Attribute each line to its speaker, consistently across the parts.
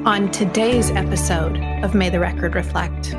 Speaker 1: on today's episode of May the Record Reflect.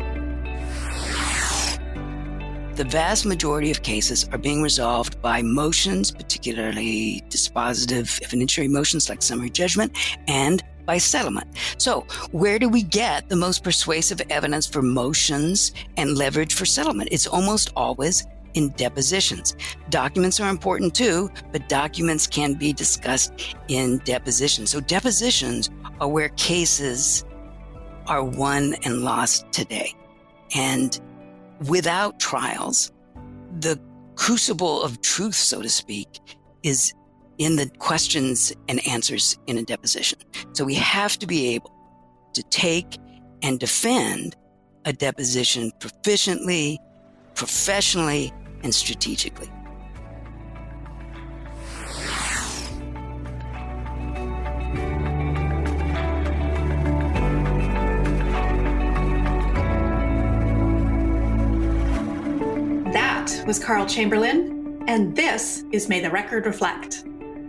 Speaker 2: The vast majority of cases are being resolved by motions, particularly dispositive evidentiary motions like summary judgment, and by settlement. So where do we get the most persuasive evidence for motions and leverage for settlement? It's almost always in depositions. Documents are important too, but documents can be discussed in depositions. So depositions are where cases are won and lost today. And without trials, the crucible of truth, so to speak, is in the questions and answers in a deposition. So we have to be able to take and defend a deposition proficiently, professionally, and strategically.
Speaker 1: That was Carl Chamberlain, and this is May the Record Reflect.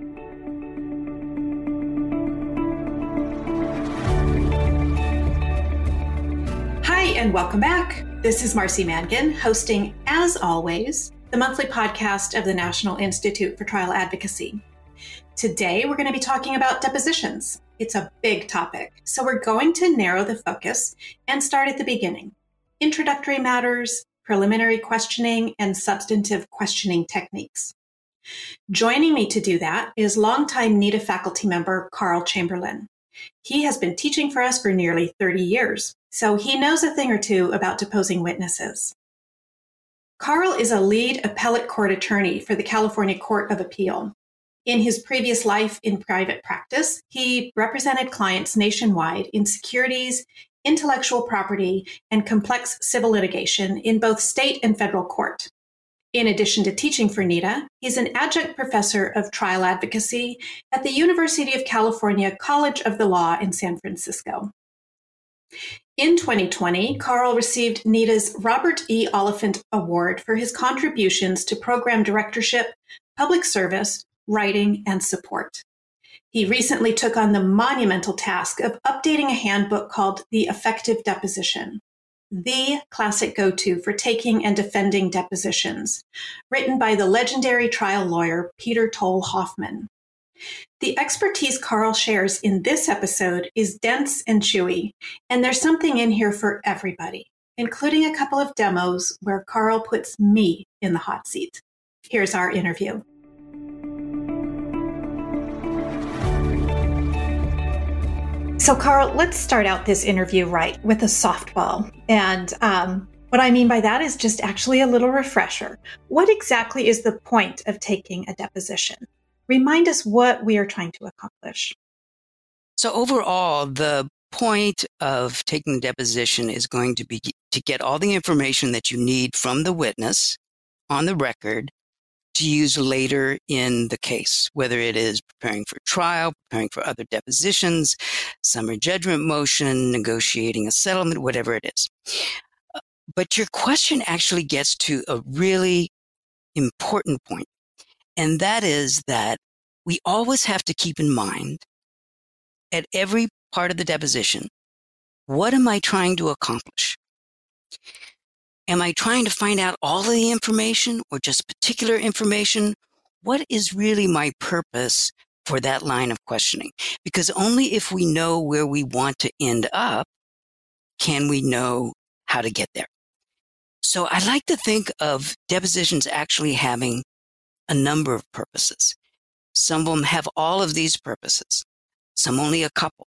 Speaker 1: Hi, and welcome back. This is Marcy Mangan, hosting, as always, the monthly podcast of the National Institute for Trial Advocacy. Today, we're going to be talking about depositions. It's a big topic, so we're going to narrow the focus and start at the beginning. Introductory matters, preliminary questioning, and substantive questioning techniques. Joining me to do that is longtime NITA faculty member Carl Chamberlain. He has been teaching for us for nearly 30 years, so he knows a thing or two about deposing witnesses. Carl is a lead appellate court attorney for the California Court of Appeal. In his previous life in private practice, he represented clients nationwide in securities, intellectual property, and complex civil litigation in both state and federal court. In addition to teaching for NITA, he's an adjunct professor of trial advocacy at the University of California College of the Law in San Francisco. In 2020, Carl received NITA's Robert E. Oliphant Award for his contributions to program directorship, public service, writing, and support. He recently took on the monumental task of updating a handbook called The Effective Deposition, the classic go-to for taking and defending depositions, written by the legendary trial lawyer Peter Toll Hoffman. The expertise Carl shares in this episode is dense and chewy, and there's something in here for everybody, including a couple of demos where Carl puts me in the hot seat. Here's our interview. So, Carl, let's start out this interview right with a softball. And what I mean by that is just actually a little refresher. What exactly is the point of taking a deposition? Remind us what we are trying to accomplish.
Speaker 2: So overall, the point of taking the deposition is going to be to get all the information that you need from the witness on the record to use later in the case, whether it is preparing for trial, preparing for other depositions, summary judgment motion, negotiating a settlement, whatever it is. But your question actually gets to a really important point, and that is that we always have to keep in mind at every part of the deposition, what am I trying to accomplish? Am I trying to find out all of the information or just particular information? What is really my purpose for that line of questioning? Because only if we know where we want to end up can we know how to get there. So I like to think of depositions actually having a number of purposes. Some of them have all of these purposes, some only a couple.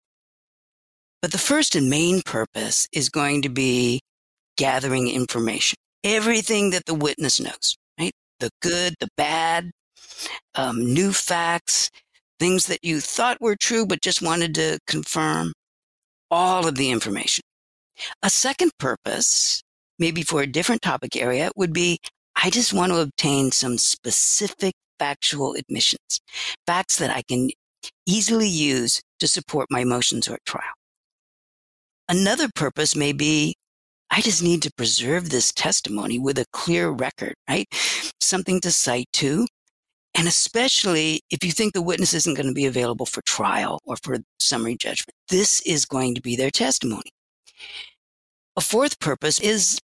Speaker 2: But the first and main purpose is going to be gathering information, everything that the witness knows, right? The good, the bad, new facts, things that you thought were true but just wanted to confirm, all of the information. A second purpose, maybe for a different topic area, would be I just want to obtain some specific factual admissions, facts that I can easily use to support my motions or trial. Another purpose may be I just need to preserve this testimony with a clear record, right? Something to cite to And especially if you think the witness isn't going to be available for trial or for summary judgment, this is going to be their testimony. A fourth purpose is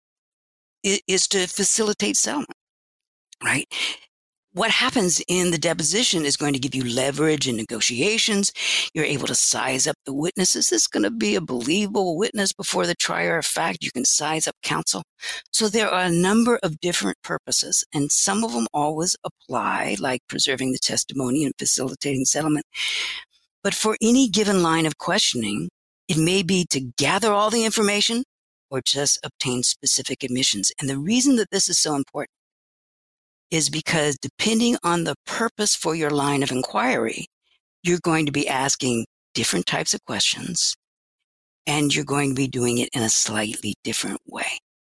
Speaker 2: to facilitate settlement, right? What happens in the deposition is going to give you leverage in negotiations. You're able to size up the witness. Is this going to be a believable witness before the trier of fact? You can size up counsel. So there are a number of different purposes, and some of them always apply, like preserving the testimony and facilitating settlement. But for any given line of questioning, it may be to gather all the information or just obtain specific admissions. And the reason that this is so important is because depending on the purpose for your line of inquiry, you're going to be asking different types of questions, and you're going to be doing it in a slightly different way.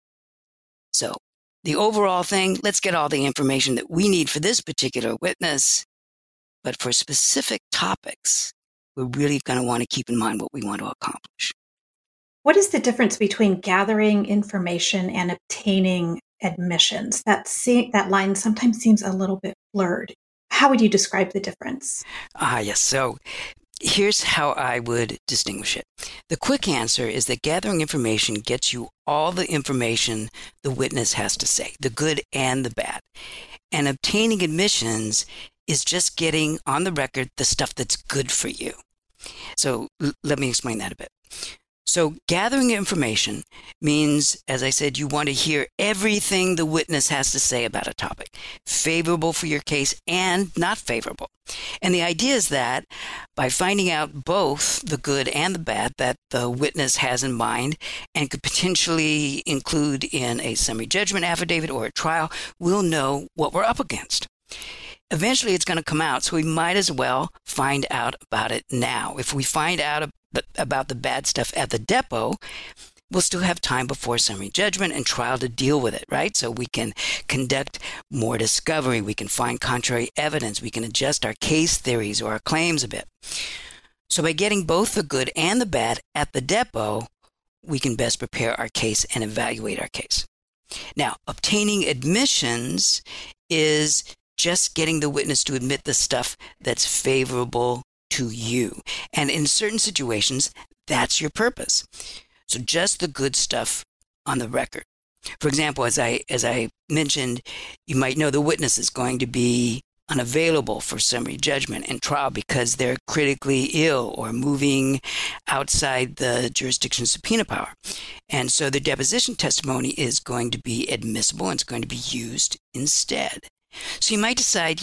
Speaker 2: So the overall thing, let's get all the information that we need for this particular witness, but for specific topics, we're really going to want to keep in mind what we want to accomplish.
Speaker 1: What is the difference between gathering information and obtaining admissions? That line sometimes seems a little bit blurred. How would you describe the difference?
Speaker 2: Yes. So here's how I would distinguish it. The quick answer is that gathering information gets you all the information the witness has to say, the good and the bad. And obtaining admissions is just getting on the record the stuff that's good for you. So let me explain that a bit. So gathering information means, as I said, you want to hear everything the witness has to say about a topic, favorable for your case and not favorable. And the idea is that by finding out both the good and the bad that the witness has in mind and could potentially include in a summary judgment affidavit or a trial, we'll know what we're up against. Eventually it's going to come out, so we might as well find out about it now. If we find out about the bad stuff at the depot, we'll still have time before summary judgment and trial to deal with it, right? So we can conduct more discovery, we can find contrary evidence, we can adjust our case theories or our claims a bit. So by getting both the good and the bad at the depot, we can best prepare our case and evaluate our case. Now, obtaining admissions is just getting the witness to admit the stuff that's favorable to you. And in certain situations, that's your purpose. So just the good stuff on the record. For example, as I mentioned, you might know the witness is going to be unavailable for summary judgment and trial because they're critically ill or moving outside the jurisdiction subpoena power. And so the deposition testimony is going to be admissible and it's going to be used instead. So you might decide,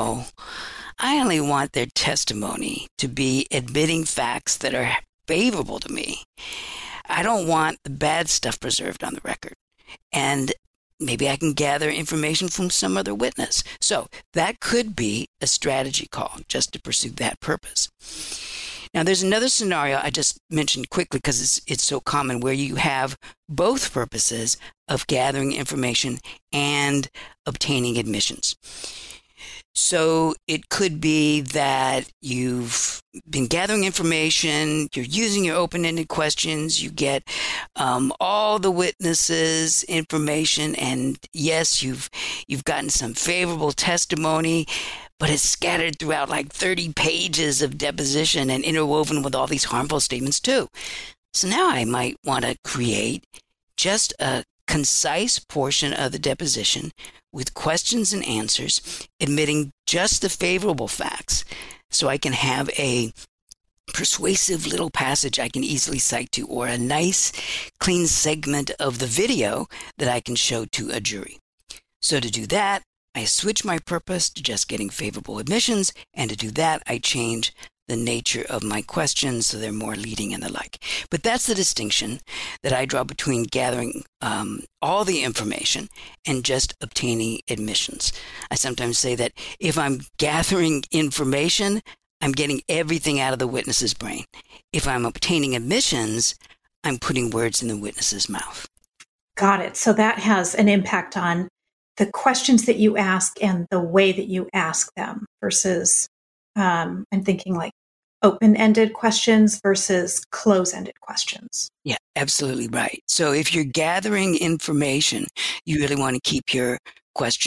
Speaker 2: I only want their testimony to be admitting facts that are favorable to me. I don't want the bad stuff preserved on the record. And maybe I can gather information from some other witness. So that could be a strategy call just to pursue that purpose. Now, there's another scenario I just mentioned quickly because it's so common where you have both purposes of gathering information and obtaining admissions. So it could be that you've been gathering information, you're using your open-ended questions, you get all the witnesses' information, and yes, you've gotten some favorable testimony, but it's scattered throughout like 30 pages of deposition and interwoven with all these harmful statements too. So now I might want to create just a concise portion of the deposition with questions and answers, admitting just the favorable facts, so I can have a persuasive little passage I can easily cite to, or a nice, clean segment of the video that I can show to a jury. So to do that, I switch my purpose to just getting favorable admissions, and to do that, I change the nature of my questions so they're more leading and the like. But that's the distinction that I draw between gathering all the information and just obtaining admissions. I sometimes say that if I'm gathering information, I'm getting everything out of the witness's brain. If I'm obtaining admissions, I'm putting words in the witness's mouth.
Speaker 1: Got it. So that has an impact on the questions that you ask and the way that you ask them versus, I'm thinking like open-ended questions versus close-ended questions.
Speaker 2: Yeah, absolutely right. So if you're gathering information, you really want to keep your questions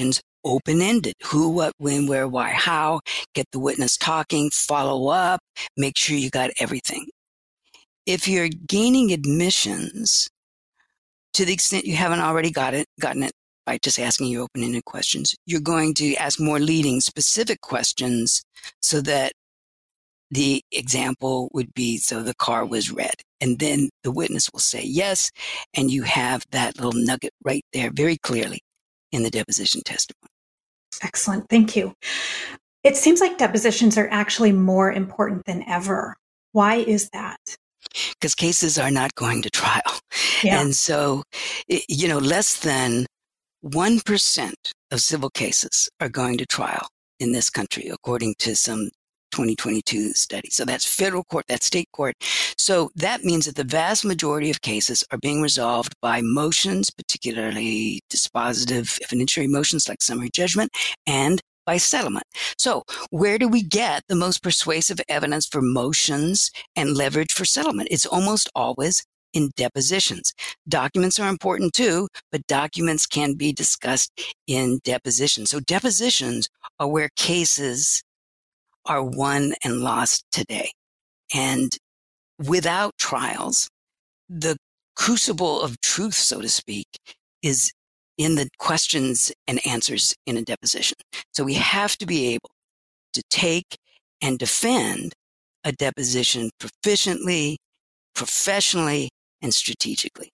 Speaker 2: open-ended. Who, what, when, where, why, how. Get the witness talking, follow up, make sure you got everything. If you're gaining admissions, to the extent you haven't already gotten it by just asking your open-ended questions, you're going to ask more leading specific questions so that the example would be, so the car was red. And then the witness will say yes, and you have that little nugget right there very clearly in the deposition testimony.
Speaker 1: Excellent. Thank you. It seems like depositions are actually more important than ever. Why is that?
Speaker 2: Because cases are not going to trial.
Speaker 1: Yeah.
Speaker 2: And so, less than 1% of civil cases are going to trial in this country, according to some 2022 study. So that's federal court, that's state court. So that means that the vast majority of cases are being resolved by motions, particularly dispositive evidentiary motions like summary judgment, and by settlement. So where do we get the most persuasive evidence for motions and leverage for settlement? It's almost always in depositions. Documents are important too, but documents can be discussed in depositions. So depositions are where cases are won and lost today. And without trials, the crucible of truth, so to speak, is in the questions and answers in a deposition. So we have to be able to take and defend a deposition proficiently, professionally, and strategically.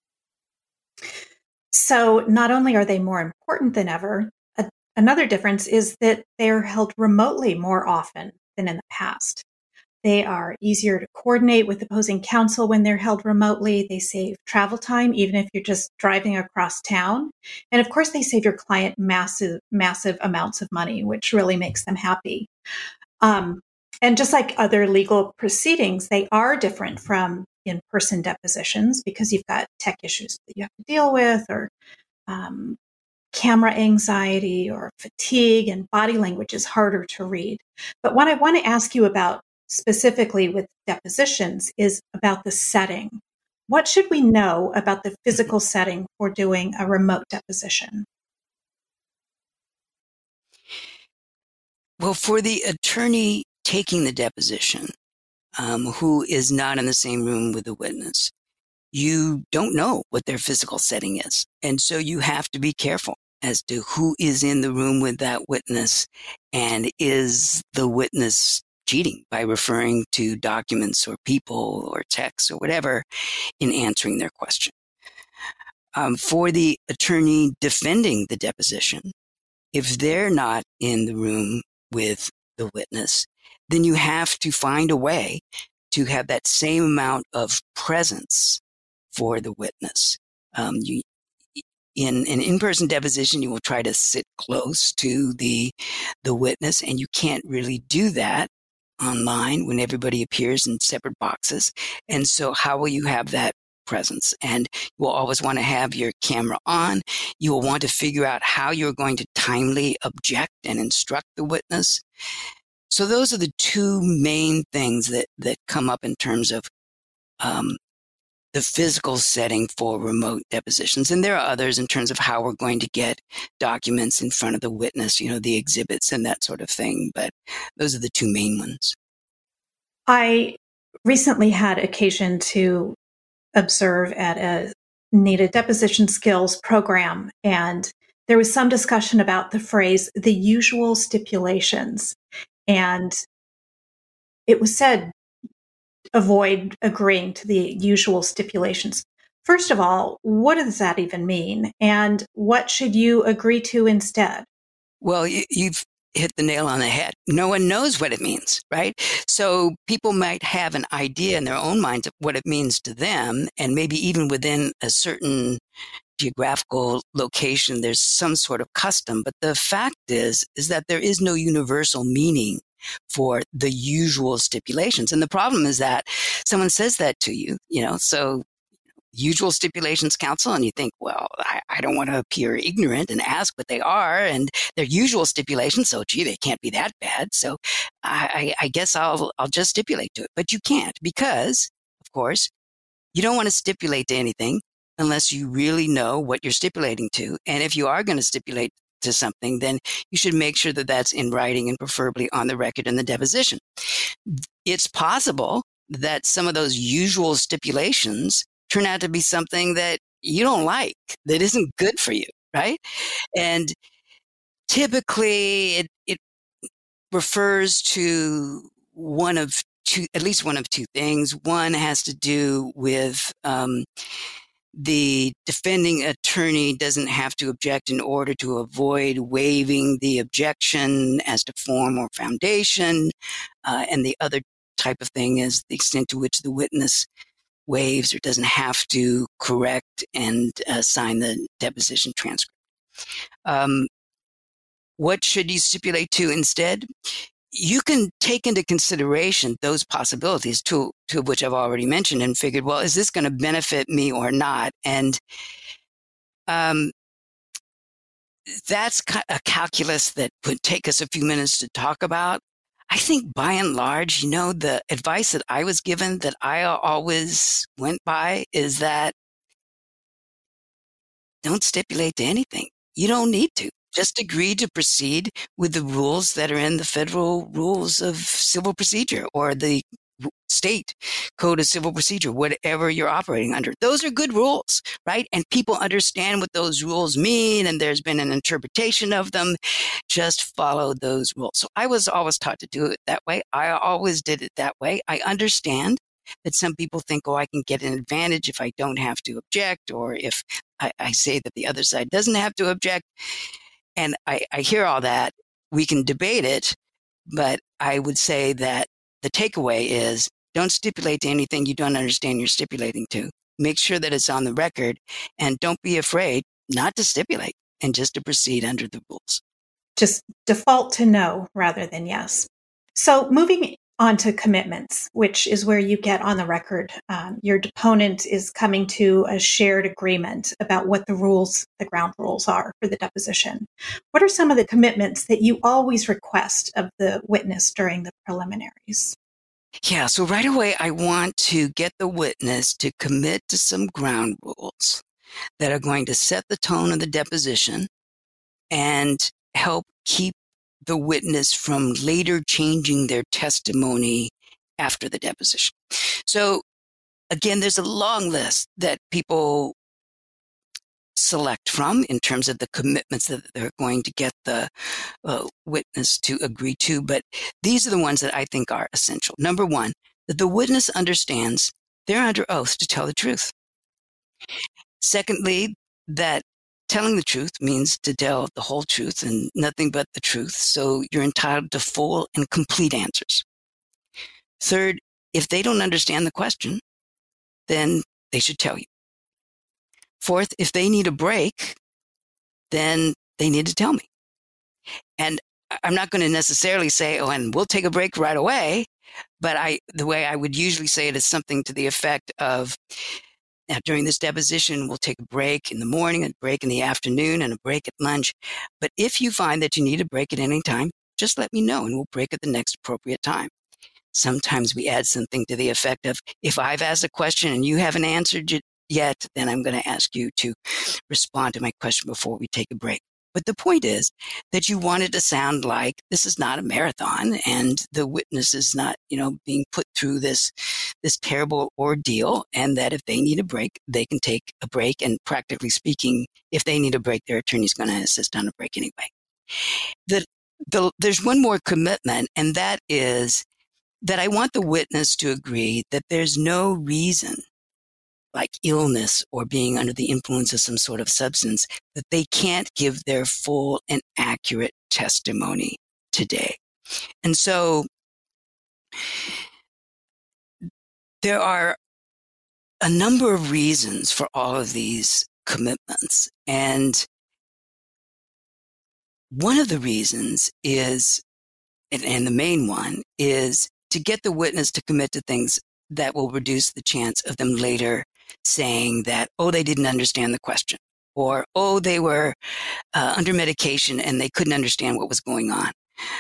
Speaker 1: So not only are they more important than ever, another difference is that they're held remotely more often than in the past. They are easier to coordinate with opposing counsel when they're held remotely. They save travel time, even if you're just driving across town. And of course, they save your client massive amounts of money, which really makes them happy. And just like other legal proceedings, they are different from in-person depositions because you've got tech issues that you have to deal with, or camera anxiety or fatigue, and body language is harder to read. But what I want to ask you about specifically with depositions is about the setting. What should we know about the physical setting for doing a remote deposition?
Speaker 2: Well, for the attorney taking the deposition, who is not in the same room with the witness, you don't know what their physical setting is. And so you have to be careful as to who is in the room with that witness, and is the witness cheating by referring to documents or people or texts or whatever in answering their question. For the attorney defending the deposition, if they're not in the room with the witness, then you have to find a way to have that same amount of presence for the witness. In an in-person deposition, you will try to sit close to the witness, and you can't really do that online when everybody appears in separate boxes. And so how will you have that presence? And you will always want to have your camera on. You will want to figure out how you're going to timely object and instruct the witness. So those are the two main things that come up in terms of the physical setting for remote depositions. And there are others in terms of how we're going to get documents in front of the witness, the exhibits and that sort of thing. But those are the two main ones.
Speaker 1: I recently had occasion to observe at a NADA deposition skills program, and there was some discussion about the phrase, the usual stipulations. And it was said, avoid agreeing to the usual stipulations. First of all, what does that even mean? And what should you agree to instead?
Speaker 2: Well, you've hit the nail on the head. No one knows what it means, right? So people might have an idea in their own minds of what it means to them, and maybe even within a certain geographical location, there's some sort of custom. But the fact is that there is no universal meaning for the usual stipulations. And the problem is that someone says that to you, so usual stipulations counsel, and you think, well, I don't want to appear ignorant and ask what they are, and they're usual stipulations, so gee, they can't be that bad. So I guess I'll just stipulate to it. But you can't, because, of course, you don't want to stipulate to anything unless you really know what you're stipulating to. And if you are going to stipulate to something, then you should make sure that that's in writing and preferably on the record in the deposition. It's possible that some of those usual stipulations turn out to be something that you don't like, that isn't good for you, right? And typically it refers to at least one of two things. One has to do with the defending attorney doesn't have to object in order to avoid waiving the objection as to form or foundation. And the other type of thing is the extent to which the witness waives or doesn't have to correct and sign the deposition transcript. What should you stipulate to instead? You can take into consideration those possibilities, two of which I've already mentioned, and figured, well, is this going to benefit me or not? And that's a calculus that would take us a few minutes to talk about. I think by and large, the advice that I was given that I always went by is that don't stipulate to anything. You don't need to. Just agree to proceed with the rules that are in the federal rules of civil procedure or the state code of civil procedure, whatever you're operating under. Those are good rules, right? And people understand what those rules mean, and there's been an interpretation of them. Just follow those rules. So I was always taught to do it that way. I always did it that way. I understand that some people think, I can get an advantage if I don't have to object, or if I say that the other side doesn't have to object. And I hear all that. We can debate it, but I would say that the takeaway is don't stipulate to anything you don't understand you're stipulating to. Make sure that it's on the record, and don't be afraid not to stipulate and just to proceed under the rules.
Speaker 1: Just default to no rather than yes. So moving on to commitments, which is where you get on the record. Your deponent is coming to a shared agreement about what the ground rules are for the deposition. What are some of the commitments that you always request of the witness during the preliminaries?
Speaker 2: Yeah, so right away, I want to get the witness to commit to some ground rules that are going to set the tone of the deposition and help keep the witness from later changing their testimony after the deposition. So again, there's a long list that people select from in terms of the commitments that they're going to get the witness to agree to. But these are the ones that I think are essential. Number one, that the witness understands they're under oath to tell the truth. Secondly, that telling the truth means to tell the whole truth and nothing but the truth, so you're entitled to full and complete answers. Third, if they don't understand the question, then they should tell you. Fourth, if they need a break, then they need to tell me. And I'm not going to necessarily say, and we'll take a break right away, but the way I would usually say it is something to the effect of, now, during this deposition, we'll take a break in the morning, a break in the afternoon, and a break at lunch. But if you find that you need a break at any time, just let me know and we'll break at the next appropriate time. Sometimes we add something to the effect of, if I've asked a question and you haven't answered it yet, then I'm going to ask you to respond to my question before we take a break. But the point is that you want it to sound like this is not a marathon and the witness is not, being put through this terrible ordeal, and that if they need a break, they can take a break. And practically speaking, if they need a break, their attorney's going to insist on a break anyway. There's one more commitment, and that is that I want the witness to agree that there's no reason, like illness or being under the influence of some sort of substance, that they can't give their full and accurate testimony today. And so there are a number of reasons for all of these commitments. And one of the reasons is, and the main one, is to get the witness to commit to things that will reduce the chance of them later saying that, they didn't understand the question, or, they were under medication and they couldn't understand what was going on.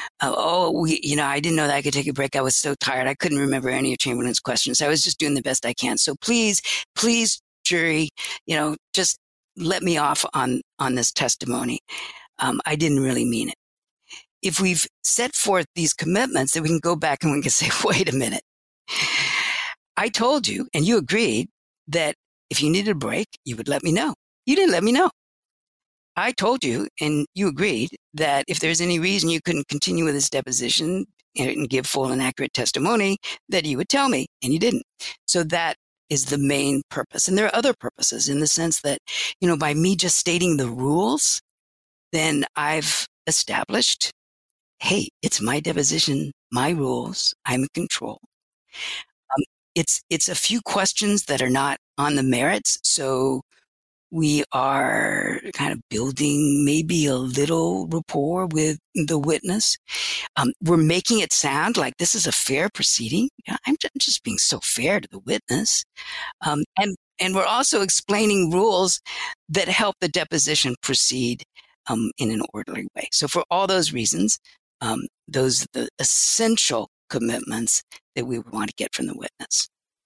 Speaker 2: I didn't know that I could take a break. I was so tired. I couldn't remember any of Chamberlain's questions. I was just doing the best I can. So please, jury, just let me off on this testimony. I didn't really mean it. If we've set forth these commitments, then we can go back and we can say, wait a minute. I told you, and you agreed, that if you needed a break, you would let me know. You didn't let me know. I told you, and you agreed, that if there's any reason you couldn't continue with this deposition and give full and accurate testimony, that you would tell me, and you didn't. So that is the main purpose. And there are other purposes in the sense that, by me just stating the rules, then I've established, hey, it's my deposition, my rules, I'm in control. It's a few questions that are not on the merits. So we are kind of building maybe a little rapport with the witness. We're making it sound like this is a fair proceeding. I'm just being so fair to the witness. And we're also explaining rules that help the deposition proceed in an orderly way. So for all those reasons, those are the essential commitments that we want to get from the witness.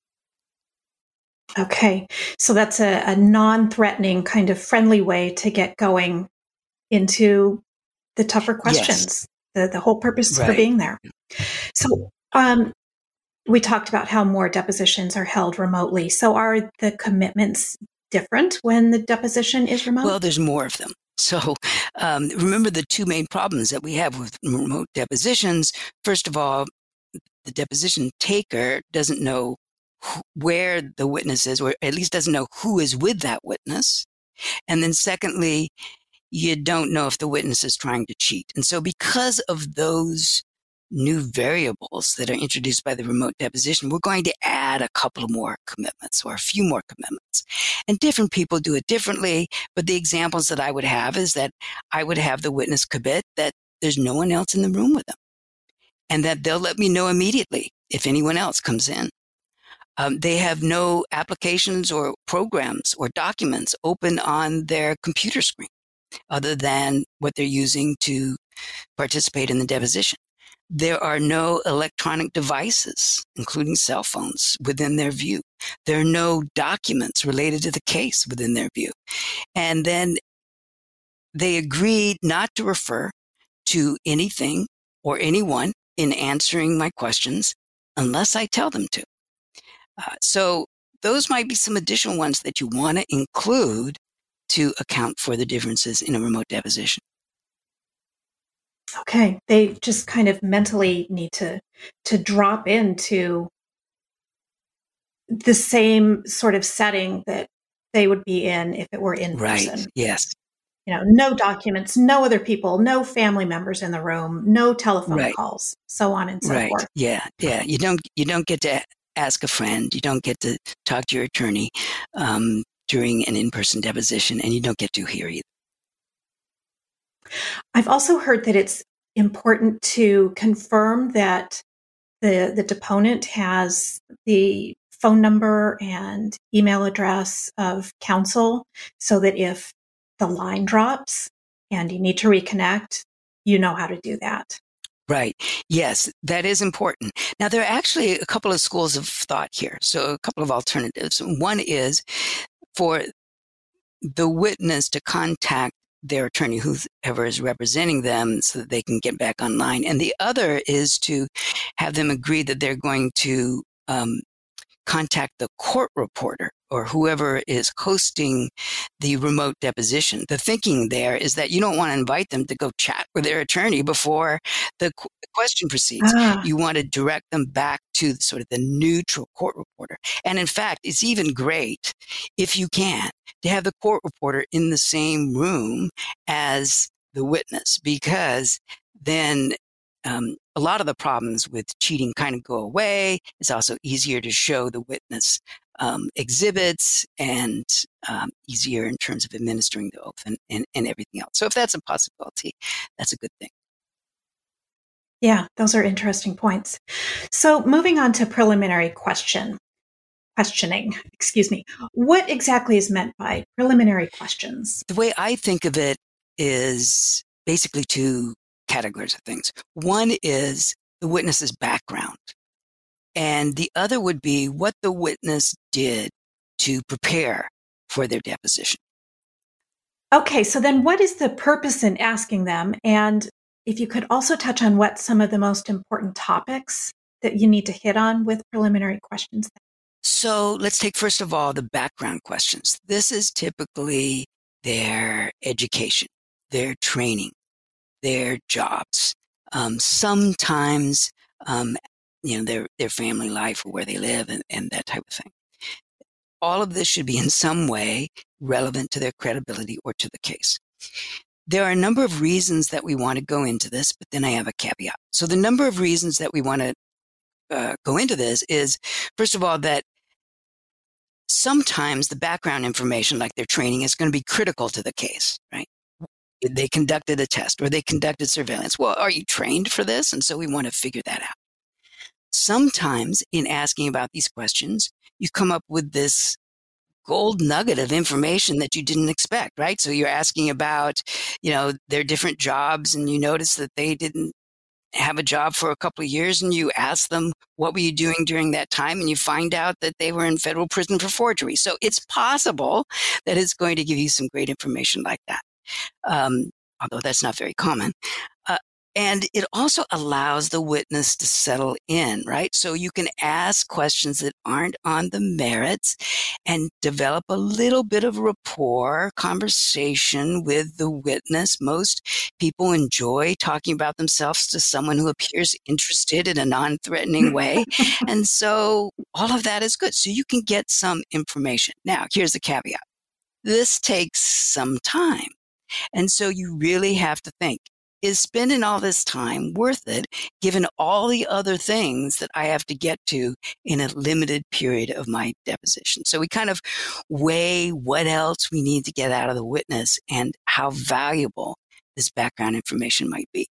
Speaker 1: Okay. So that's a non-threatening kind of friendly way to get going into the tougher questions, yes. The whole purpose for being there. So we talked about how more depositions are held remotely. So are the commitments different when the deposition is remote?
Speaker 2: Well, there's more of them. So remember the two main problems that we have with remote depositions. First of all, the deposition taker doesn't know where the witness is, or at least doesn't know who is with that witness. And then secondly, you don't know if the witness is trying to cheat. And so because of those new variables that are introduced by the remote deposition, we're going to add a couple more commitments or a few more commitments. And different people do it differently. But the examples that I would have is that I would have the witness commit that there's no one else in the room with them, and that they'll let me know immediately if anyone else comes in. They have no applications or programs or documents open on their computer screen other than what they're using to participate in the deposition. There are no electronic devices, including cell phones, within their view. There are no documents related to the case within their view. And then they agreed not to refer to anything or anyone in answering my questions unless I tell them to. So those might be some additional ones that you want to include to account for the differences in a remote deposition.
Speaker 1: Okay. They just kind of mentally need to drop into the same sort of setting that they would be in if it were in person.
Speaker 2: Right. Yes.
Speaker 1: No documents, no other people, no family members in the room, no telephone calls, so on and so forth.
Speaker 2: Yeah. You don't get to ask a friend. You don't get to talk to your attorney during an in-person deposition, and you don't get to hear either.
Speaker 1: I've also heard that it's important to confirm that the deponent has the phone number and email address of counsel so that if the line drops and you need to reconnect, you know how to do that.
Speaker 2: Right. Yes, that is important. Now, there are actually a couple of schools of thought here. So a couple of alternatives. One is for the witness to contact their attorney, whoever is representing them, so that they can get back online. And the other is to have them agree that they're going to contact the court reporter or whoever is hosting the remote deposition. The thinking there is that you don't want to invite them to go chat with their attorney before the question proceeds. You want to direct them back to sort of the neutral court reporter. And in fact, it's even great if you can to have the court reporter in the same room as the witness, because then a lot of the problems with cheating kind of go away. It's also easier to show the witness exhibits and easier in terms of administering the oath and everything else. So if that's a possibility, that's a good thing.
Speaker 1: Yeah, those are interesting points. So moving on to preliminary questioning, what exactly is meant by preliminary questions?
Speaker 2: The way I think of it is basically two categories of things. One is the witness's background, and the other would be what the witness did to prepare for their deposition.
Speaker 1: Okay, so then what is the purpose in asking them? And if you could also touch on what some of the most important topics that you need to hit on with preliminary questions.
Speaker 2: So let's take, first of all, the background questions. This is typically their education, their training, their jobs, sometimes, their family life or where they live and that type of thing. All of this should be in some way relevant to their credibility or to the case. There are a number of reasons that we want to go into this, but then I have a caveat. So the number of reasons that we want to go into this is, first of all, that sometimes the background information, like their training, is going to be critical to the case, right? They conducted a test or they conducted surveillance. Well, are you trained for this? And so we want to figure that out. Sometimes in asking about these questions, you come up with this gold nugget of information that you didn't expect, right? So you're asking about, their different jobs, and you notice that they didn't have a job for a couple of years, and you ask them, what were you doing during that time? And you find out that they were in federal prison for forgery. So it's possible that it's going to give you some great information like that. Although that's not very common. And it also allows the witness to settle in, right? So you can ask questions that aren't on the merits and develop a little bit of rapport, conversation with the witness. Most people enjoy talking about themselves to someone who appears interested in a non-threatening way. And so all of that is good. So you can get some information. Now, here's the caveat. This takes some time. And so you really have to think, is spending all this time worth it, given all the other things that I have to get to in a limited period of my deposition? So we kind of weigh what else we need to get out of the witness and how valuable this background information might be.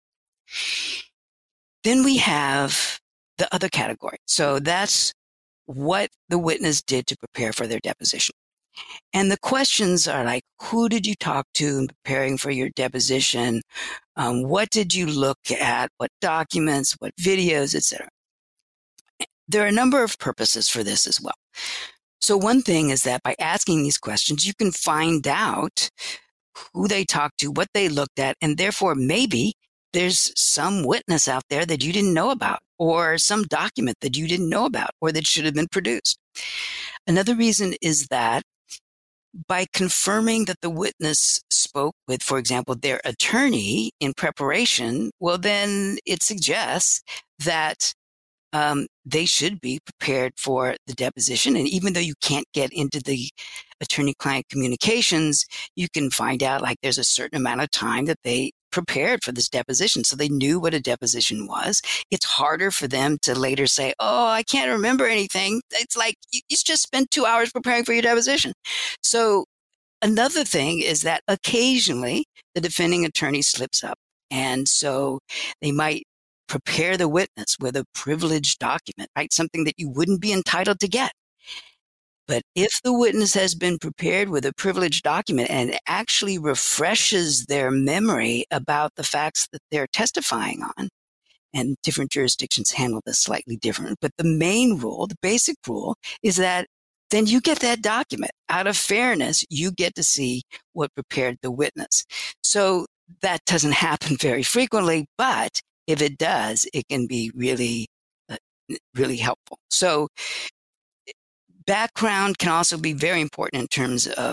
Speaker 2: Then we have the other category. So that's what the witness did to prepare for their deposition. And the questions are like, who did you talk to in preparing for your deposition? What did you look at? What documents, what videos, etc. There are a number of purposes for this as well. So one thing is that by asking these questions, you can find out who they talked to, what they looked at, and therefore maybe there's some witness out there that you didn't know about, or some document that you didn't know about, or that should have been produced. Another reason is that by confirming that the witness spoke with, for example, their attorney in preparation, well, then it suggests that they should be prepared for the deposition. And even though you can't get into the attorney-client communications, you can find out like there's a certain amount of time that they prepared for this deposition. So they knew what a deposition was. It's harder for them to later say, oh, I can't remember anything. It's like you just spent 2 hours preparing for your deposition. So another thing is that occasionally the defending attorney slips up. And so they might prepare the witness with a privileged document, right? Something that you wouldn't be entitled to get. But if the witness has been prepared with a privileged document and it actually refreshes their memory about the facts that they're testifying on, and different jurisdictions handle this slightly different, but the main rule, the basic rule, is that then you get that document. Out of fairness, you get to see what prepared the witness. So that doesn't happen very frequently, but if it does, it can be really, really helpful. So background can also be very important in terms of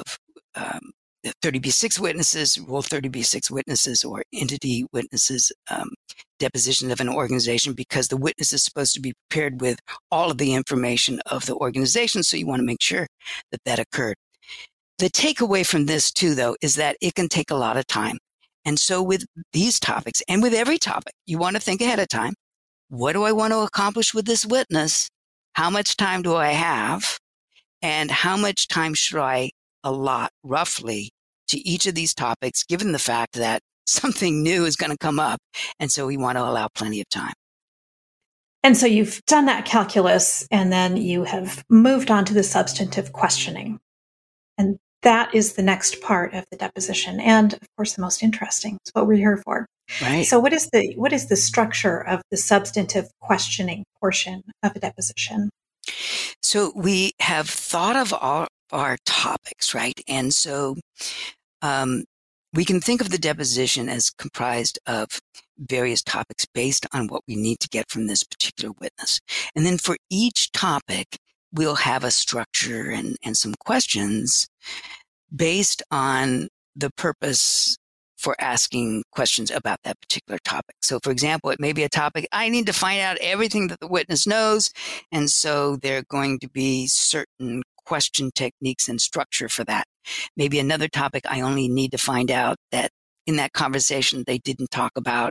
Speaker 2: 30B6 witnesses, Rule 30B6 witnesses, or entity witnesses, deposition of an organization, because the witness is supposed to be prepared with all of the information of the organization. So you want to make sure that that occurred. The takeaway from this too, though, is that it can take a lot of time. And so with these topics, and with every topic, you want to think ahead of time. What do I want to accomplish with this witness? How much time do I have? And how much time should I allot roughly to each of these topics, given the fact that something new is going to come up? And so we want to allow plenty of time.
Speaker 1: And so you've done that calculus, and then you have moved on to the substantive questioning. And that is the next part of the deposition. And of course, the most interesting. It's what we're here for.
Speaker 2: Right.
Speaker 1: So what is the structure of the substantive questioning portion of a deposition?
Speaker 2: So we have thought of all our topics, right? And so we can think of the deposition as comprised of various topics based on what we need to get from this particular witness. And then for each topic, we'll have a structure and some questions based on the purpose for asking questions about that particular topic. So for example, it may be a topic, I need to find out everything that the witness knows. And so there are going to be certain question techniques and structure for that. Maybe another topic, I only need to find out that in that conversation, they didn't talk about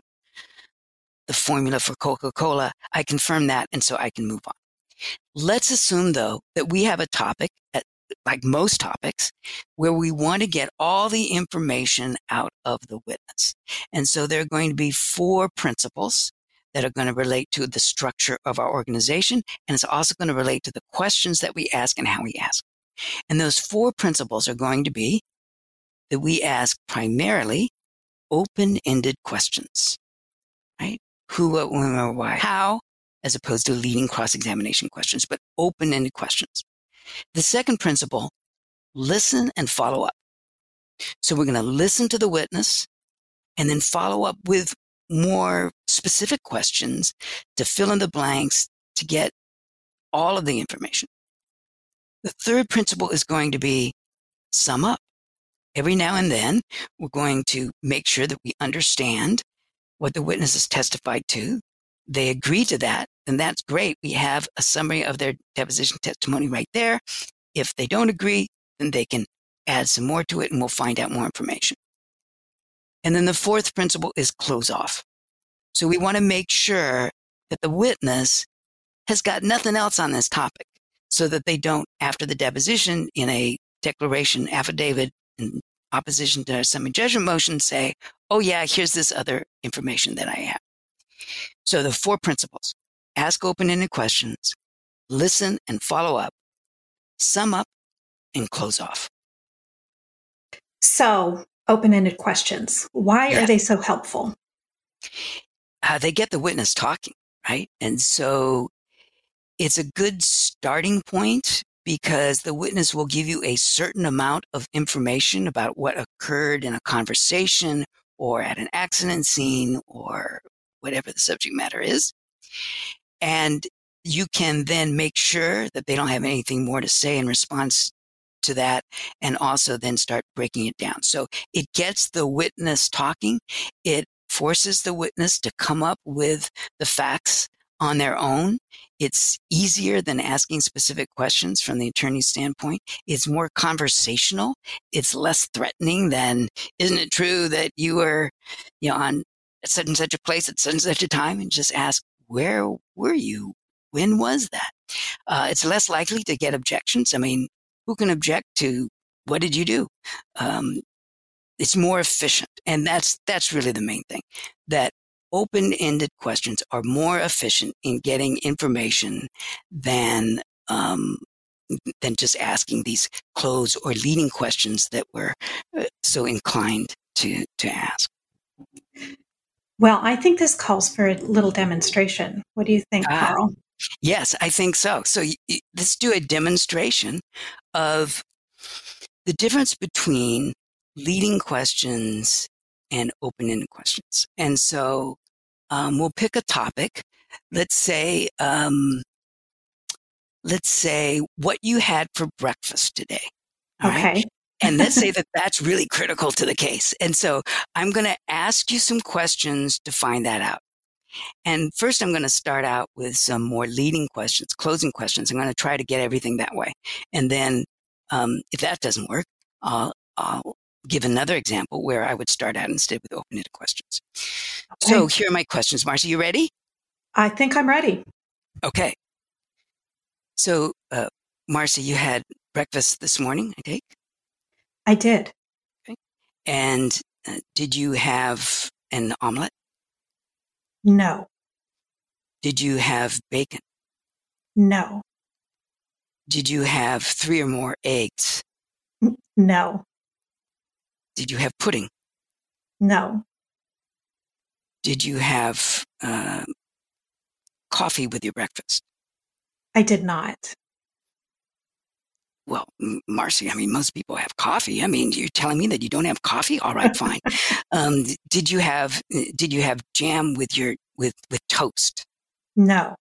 Speaker 2: the formula for Coca-Cola. I confirm that, and so I can move on. Let's assume, though, that we have a topic, like most topics, where we want to get all the information out of the witness. And so there are going to be 4 principles that are going to relate to the structure of our organization. And it's also going to relate to the questions that we ask and how we ask. And those 4 principles are going to be that we ask primarily open-ended questions, right? Who, what, when, or why, how, as opposed to leading cross-examination questions, but open-ended questions. The second principle, listen and follow up. So we're going to listen to the witness and then follow up with more specific questions to fill in the blanks to get all of the information. The third principle is going to be sum up. Every now and then, we're going to make sure that we understand what the witness has testified to. They agree to that, then that's great. We have a summary of their deposition testimony right there. If they don't agree, then they can add some more to it and we'll find out more information. And then the fourth principle is close off. So we want to make sure that the witness has got nothing else on this topic so that they don't, after the deposition in a declaration affidavit in opposition to a summary judgment motion, say, oh yeah, here's this other information that I have. So the 4 principles: ask open-ended questions, listen and follow up, sum up, and close off.
Speaker 1: So, open-ended questions. Why are they so helpful?
Speaker 2: They get the witness talking, right? And so it's a good starting point because the witness will give you a certain amount of information about what occurred in a conversation or at an accident scene or whatever the subject matter is. And you can then make sure that they don't have anything more to say in response to that, and also then start breaking it down. So it gets the witness talking. It forces the witness to come up with the facts on their own. It's easier than asking specific questions from the attorney's standpoint. It's more conversational. It's less threatening than, isn't it true that you were, on such and such a place at such and such a time, and just ask, where were you? When was that? It's less likely to get objections. I mean, who can object to what did you do? It's more efficient. And that's really the main thing, that open-ended questions are more efficient in getting information than just asking these closed or leading questions that we're so inclined to ask.
Speaker 1: Well, I think this calls for a little demonstration. What do you think, Carl?
Speaker 2: Yes, I think so. So let's do a demonstration of the difference between leading questions and open-ended questions. And so we'll pick a topic. Let's say what you had for breakfast today. All
Speaker 1: okay.
Speaker 2: Right? And let's say that that's really critical to the case. And so I'm going to ask you some questions to find that out. And first, I'm going to start out with some more leading questions, closing questions. I'm going to try to get everything that way. And then if that doesn't work, I'll give another example where I would start out instead with open-ended questions. Okay. So here are my questions. Marcy, you ready?
Speaker 1: I think I'm ready.
Speaker 2: Okay. So, Marcy, you had breakfast this morning, I take?
Speaker 1: I did.
Speaker 2: Okay. And did you have an omelet?
Speaker 1: No.
Speaker 2: Did you have bacon?
Speaker 1: No.
Speaker 2: Did you have 3 or more eggs?
Speaker 1: No.
Speaker 2: Did you have pudding?
Speaker 1: No.
Speaker 2: Did you have coffee with your breakfast?
Speaker 1: I did not.
Speaker 2: well, Marcy, I mean, most people have coffee. I mean, you're telling me that you don't have coffee? All right, fine. Did you have jam with your with toast?
Speaker 1: No.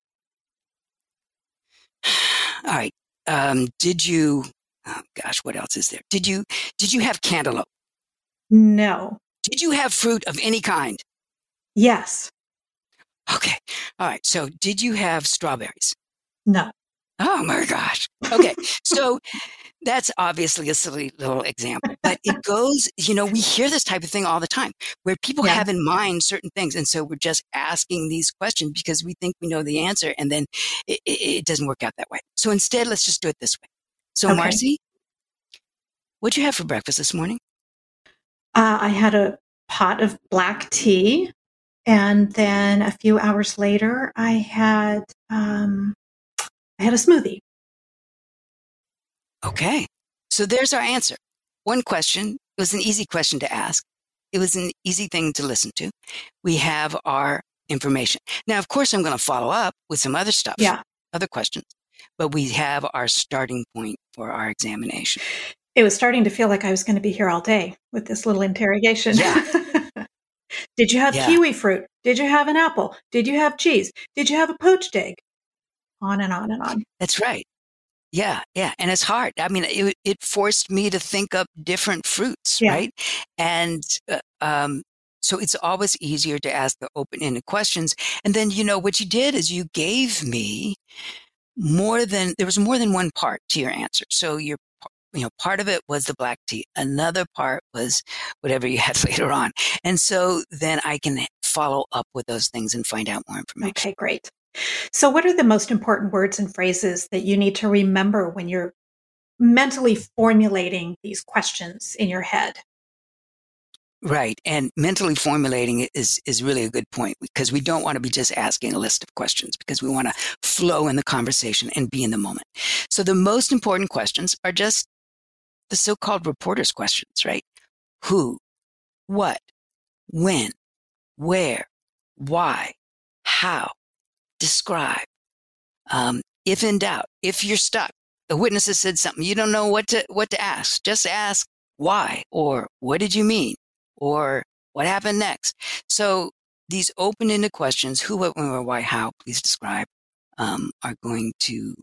Speaker 2: All right. Did you? Oh gosh, what else is there? Did you have cantaloupe?
Speaker 1: No.
Speaker 2: Did you have fruit of any kind?
Speaker 1: Yes.
Speaker 2: Okay. All right. So, did you have strawberries?
Speaker 1: No.
Speaker 2: Oh my gosh. Okay. So that's obviously a silly little example, but it goes, we hear this type of thing all the time where people
Speaker 1: Yeah.
Speaker 2: have in mind certain things. And so we're just asking these questions because we think we know the answer, and then it doesn't work out that way. So instead, let's just do it this way. So
Speaker 1: Okay.
Speaker 2: Marcy, what'd you have for breakfast this morning?
Speaker 1: I had a pot of black tea, and then a few hours later, I had a smoothie.
Speaker 2: Okay. So there's our answer. One question. It was an easy question to ask. It was an easy thing to listen to. We have our information. Now, of course, I'm going to follow up with some other stuff, other questions, but we have our starting point for our examination.
Speaker 1: It was starting to feel like I was going to be here all day with this little interrogation.
Speaker 2: Yeah.
Speaker 1: Did you have kiwi fruit? Did you have an apple? Did you have cheese? Did you have a poached egg? On and on and on.
Speaker 2: That's right. Yeah, yeah. And it's hard. I mean, it forced me to think up different fruits, right? And so it's always easier to ask the open-ended questions. And then, what you did is you gave me there was more than one part to your answer. So part of it was the black tea. Another part was whatever you had later on. And so then I can follow up with those things and find out more information.
Speaker 1: Okay, great. So what are the most important words and phrases that you need to remember when you're mentally formulating these questions in your head?
Speaker 2: Right. And mentally formulating it is really a good point, because we don't want to be just asking a list of questions, because we want to flow in the conversation and be in the moment. So the most important questions are just the so-called reporter's questions, right? Who, what, when, where, why, how, describe. If in doubt, if you're stuck, the witness has said something, you don't know what to ask, just ask why, or what did you mean, or what happened next. So these open-ended questions, who, what, when, where, why, how, please describe, are going to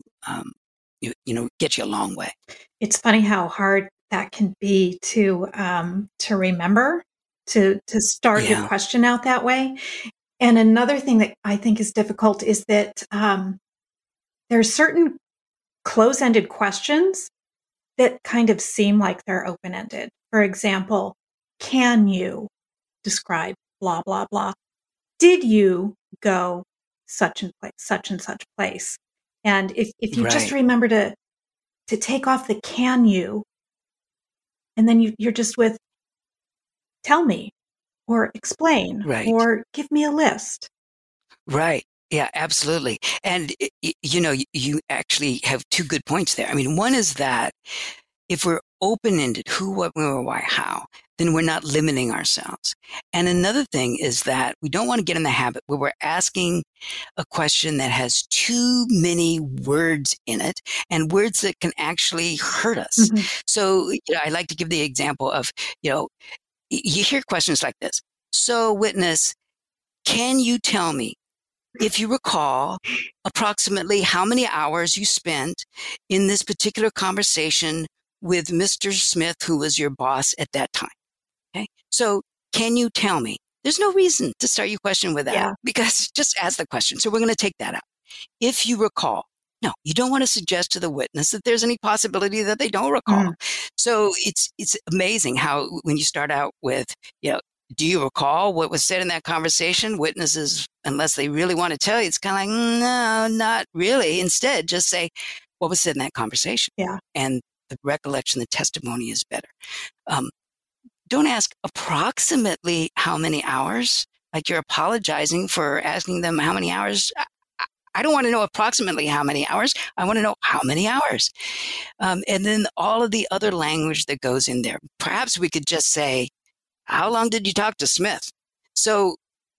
Speaker 2: get you a long way.
Speaker 1: It's funny how hard that can be to remember, to start your question out that way. And another thing that I think is difficult is that there are certain close-ended questions that kind of seem like they're open-ended. For example, can you describe blah, blah, blah? Did you go such and such place? And if you just remember to take off the can you, and then you're just with tell me, or explain, or give me a list.
Speaker 2: Right. Yeah, absolutely. And, you actually have two good points there. I mean, one is that if we're open-ended, who, what, where, why, how, then we're not limiting ourselves. And another thing is that we don't want to get in the habit where we're asking a question that has too many words in it, and words that can actually hurt us. Mm-hmm. So, I like to give the example of, you hear questions like this. So, witness, can you tell me, if you recall, approximately how many hours you spent in this particular conversation with Mr. Smith, who was your boss at that time? Okay. So can you tell me? There's no reason to start your question with that, because just ask the question. So we're going to take that out. If you recall. No, you don't want to suggest to the witness that there's any possibility that they don't recall. Mm. So it's amazing how when you start out with, do you recall what was said in that conversation? Witnesses, unless they really want to tell you, it's kind of like, no, not really. Instead, just say what was said in that conversation. Yeah. And the recollection, the testimony is better. Don't ask approximately how many hours, like you're apologizing for asking them how many hours. I don't want to know approximately how many hours. I want to know how many hours. And then all of the other language that goes in there. Perhaps we could just say, how long did you talk to Smith? So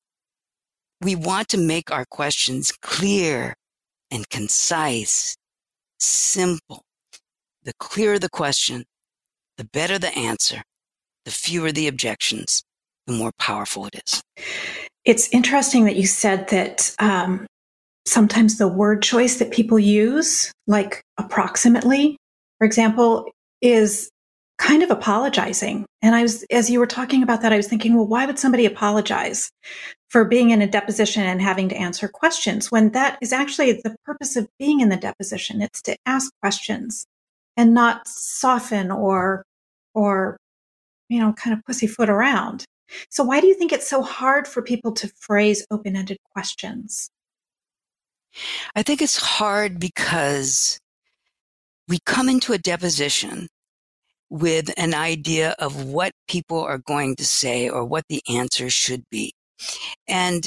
Speaker 2: we want to make our questions clear and concise, simple. the clearer the question, the better the answer, the fewer the objections, the more powerful it is.
Speaker 1: It's interesting that you said that sometimes the word choice that people use, like approximately, for example, is kind of apologizing. And as you were talking about that, I was thinking, well, why would somebody apologize for being in a deposition and having to answer questions when that is actually the purpose of being in the deposition? It's to ask questions and not soften or kind of pussyfoot around. So why do you think it's so hard for people to phrase open-ended questions?
Speaker 2: I think it's hard because we come into a deposition with an idea of what people are going to say or what the answer should be. And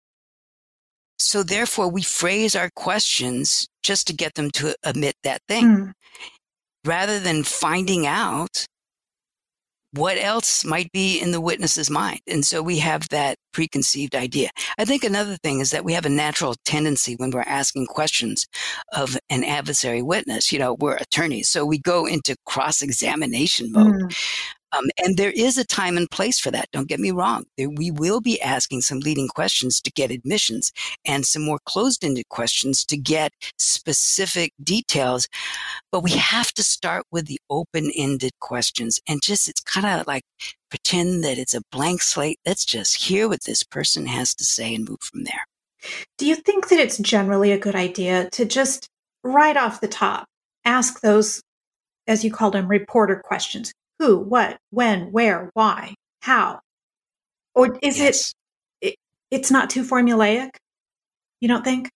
Speaker 2: so therefore we phrase our questions just to get them to admit that thing, rather than finding out what else might be in the witness's mind. And so we have that preconceived idea. I think another thing is that we have a natural tendency when we're asking questions of an adversary witness, we're attorneys, so we go into cross-examination mode. And there is a time and place for that. Don't get me wrong. We will be asking some leading questions to get admissions and some more closed-ended questions to get specific details. But we have to start with the open-ended questions and it's kind of like pretend that it's a blank slate. Let's just hear what this person has to say and move from there.
Speaker 1: Do you think that it's generally a good idea to just right off the top ask those, as you called them, reporter questions? Who, what, when, where, why, how? Or is it's not too formulaic? You don't think?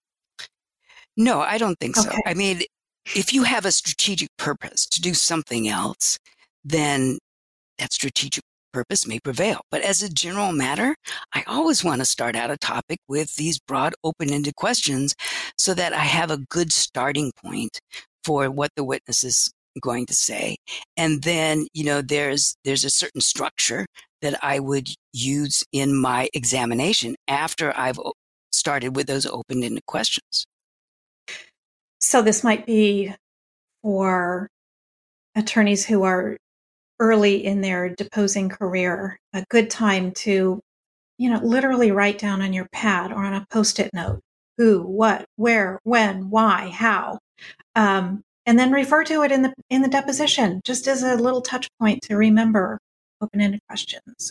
Speaker 2: No, I don't think so.
Speaker 1: Okay.
Speaker 2: I mean, if you have a strategic purpose to do something else, then that strategic purpose may prevail. But as a general matter, I always want to start out a topic with these broad, open-ended questions so that I have a good starting point for what the witness is going to say. And then, there's a certain structure that I would use in my examination after I've started with those open-ended questions.
Speaker 1: So this might be for attorneys who are early in their deposing career, a good time to, literally write down on your pad or on a Post-it note, who, what, where, when, why, how, and then refer to it in the deposition, just as a little touch point to remember open-ended questions.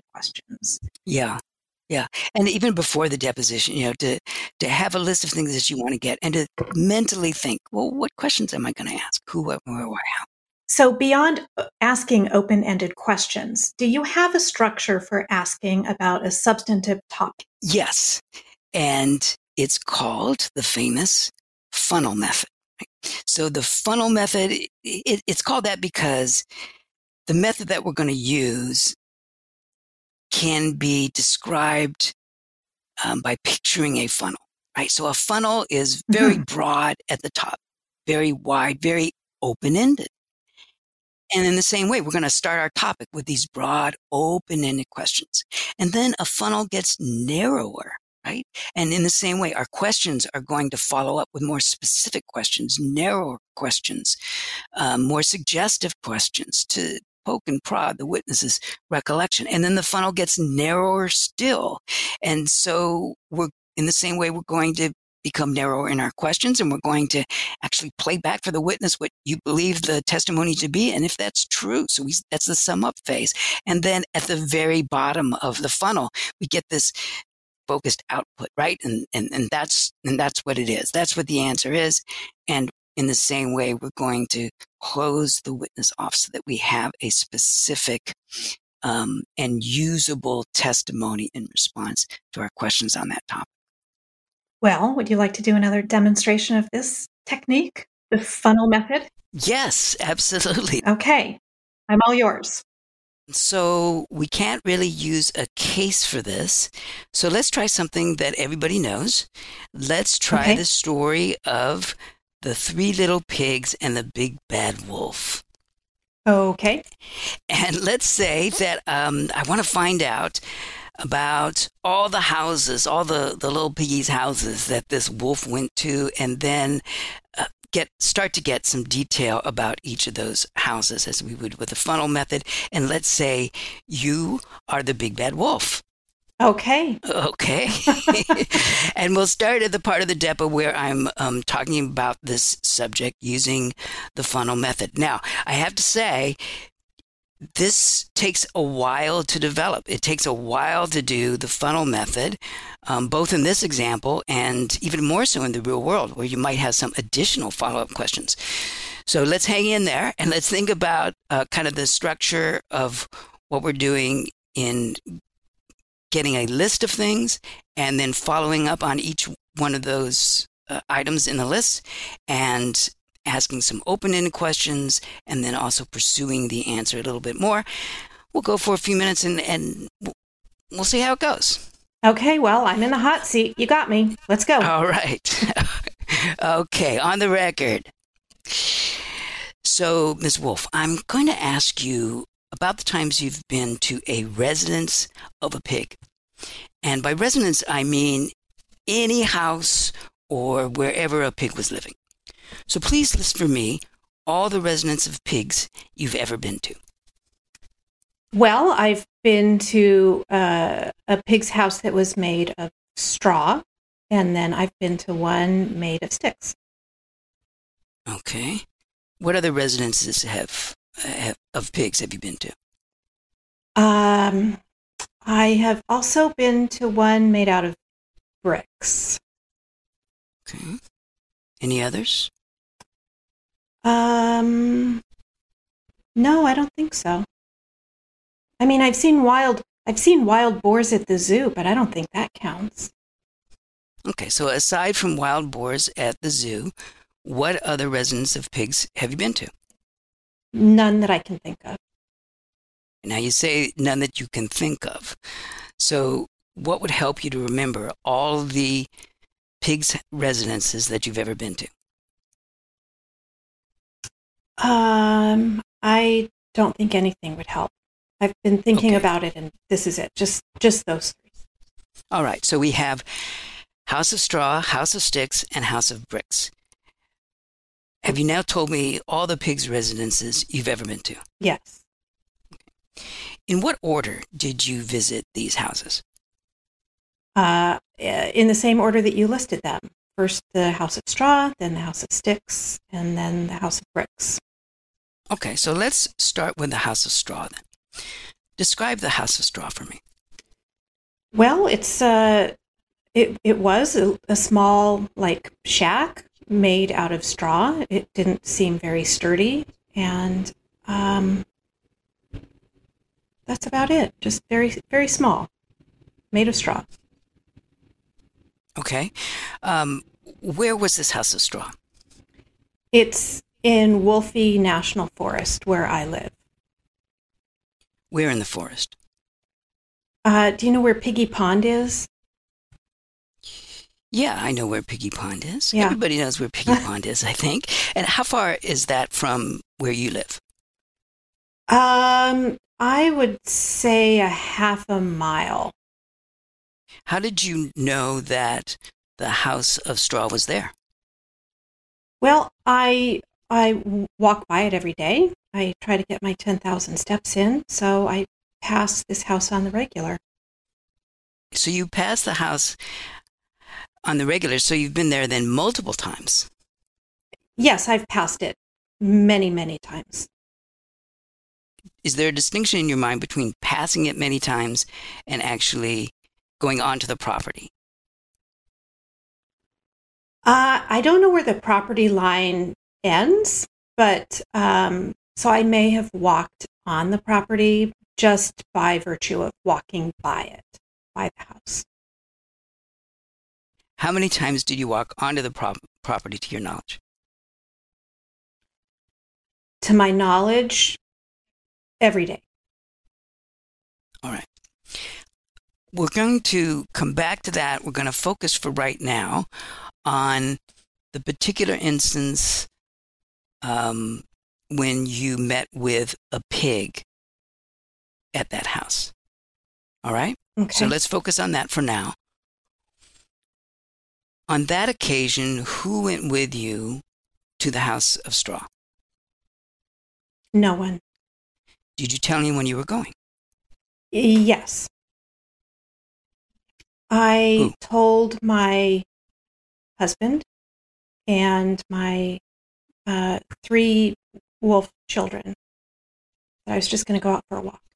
Speaker 2: Yeah. And even before the deposition, to have a list of things that you want to get and to mentally think, well, what questions am I going to ask? Who, what, where, why, how?
Speaker 1: So beyond asking open-ended questions, do you have a structure for asking about a substantive topic?
Speaker 2: Yes. And it's called the famous funnel method. So the funnel method, it's called that because the method that we're going to use can be described by picturing a funnel, right? So a funnel is very broad at the top, very wide, very open-ended. And in the same way, we're going to start our topic with these broad, open-ended questions. And then a funnel gets narrower, right? And in the same way, our questions are going to follow up with more specific questions, narrower questions, more suggestive questions to poke and prod the witness's recollection. And then the funnel gets narrower still. And so in the same way, we're going to become narrower in our questions, and we're going to actually play back for the witness what you believe the testimony to be, and if that's true. So that's the sum up phase. And then at the very bottom of the funnel, we get this focused output, right? And that's what it is. That's what the answer is. And in the same way, we're going to close the witness off so that we have a specific and usable testimony in response to our questions on that topic.
Speaker 1: Well, would you like to do another demonstration of this technique, the funnel method?
Speaker 2: Yes, absolutely.
Speaker 1: Okay, I'm all yours.
Speaker 2: So we can't really use a case for this. So let's try something that everybody knows. Let's try the story of the 3 little pigs and the big bad wolf.
Speaker 1: Okay.
Speaker 2: And let's say that I want to find out about all the houses, all the little piggies' houses that this wolf went to, and then start to get some detail about each of those houses as we would with the funnel method. And let's say you are the big bad wolf.
Speaker 1: Okay.
Speaker 2: Okay. And we'll start at the part of the depot where I'm talking about this subject using the funnel method. Now, I have to say, this takes a while to develop. It takes a while to do the funnel method, both in this example and even more so in the real world, where you might have some additional follow-up questions. So let's hang in there and let's think about kind of the structure of what we're doing in getting a list of things and then following up on each one of those items in the list and asking some open-ended questions and then also pursuing the answer a little bit more. We'll go for a few minutes and we'll see how it goes.
Speaker 1: Okay, well, I'm in the hot seat. You got me. Let's go.
Speaker 2: All right. Okay, on the record. So, Ms. Wolf, I'm going to ask you about the times you've been to a residence of a pig. And by residence, I mean any house or wherever a pig was living. So please list for me all the residences of pigs you've ever been to.
Speaker 1: Well, I've been to a pig's house that was made of straw, and then I've been to one made of sticks.
Speaker 2: Okay. What other residences of pigs have you been to?
Speaker 1: I have also been to one made out of bricks.
Speaker 2: Okay. Any others?
Speaker 1: No, I don't think so. I mean, I've seen wild boars at the zoo, but I don't think that counts.
Speaker 2: Okay, so aside from wild boars at the zoo, what other residences of pigs have you been to?
Speaker 1: None that I can think of.
Speaker 2: Now you say none that you can think of. So what would help you to remember all the pigs' residences that you've ever been to?
Speaker 1: I don't think anything would help. I've been thinking about it, and this is it. Just those three.
Speaker 2: All right. So we have House of Straw, House of Sticks, and House of Bricks. Have you now told me all the pigs' residences you've ever been to?
Speaker 1: Yes.
Speaker 2: In what order did you visit these houses?
Speaker 1: In the same order that you listed them. First the House of Straw, then the House of Sticks, and then the House of Bricks.
Speaker 2: Okay, so let's start with the House of Straw then. Describe the House of Straw for me.
Speaker 1: Well, it was a small shack made out of straw. It didn't seem very sturdy, and that's about it. Just very, very small, made of straw.
Speaker 2: Okay. Where was this House of Straw?
Speaker 1: It's in Wolfie National Forest, where I live.
Speaker 2: Where in the forest?
Speaker 1: Do you know where Piggy Pond is?
Speaker 2: Yeah, I know where Piggy Pond is.
Speaker 1: Yeah.
Speaker 2: Everybody knows where Piggy Pond is, I think. And how far is that from where you live?
Speaker 1: I would say a half a mile.
Speaker 2: How did you know that the House of Straw was there?
Speaker 1: Well, I walk by it every day. I try to get my 10,000 steps in, so I pass this house on the regular.
Speaker 2: So you pass the house on the regular, so you've been there then multiple times.
Speaker 1: Yes, I've passed it many, many times.
Speaker 2: Is there a distinction in your mind between passing it many times and actually going onto the property?
Speaker 1: I don't know where the property line ends, but so I may have walked on the property just by virtue of walking by it, by the house.
Speaker 2: How many times did you walk onto the property to your knowledge?
Speaker 1: To my knowledge, every day.
Speaker 2: All right. We're going to come back to that. We're going to focus for right now on the particular instance when you met with a pig at that house. All right?
Speaker 1: Okay.
Speaker 2: So let's focus on that for now. On that occasion, who went with you to the House of Straw?
Speaker 1: No one.
Speaker 2: Did you tell anyone you were going?
Speaker 1: Yes. I
Speaker 2: Who?
Speaker 1: told my husband and my 3 wolf children that I was just going to go out for a walk.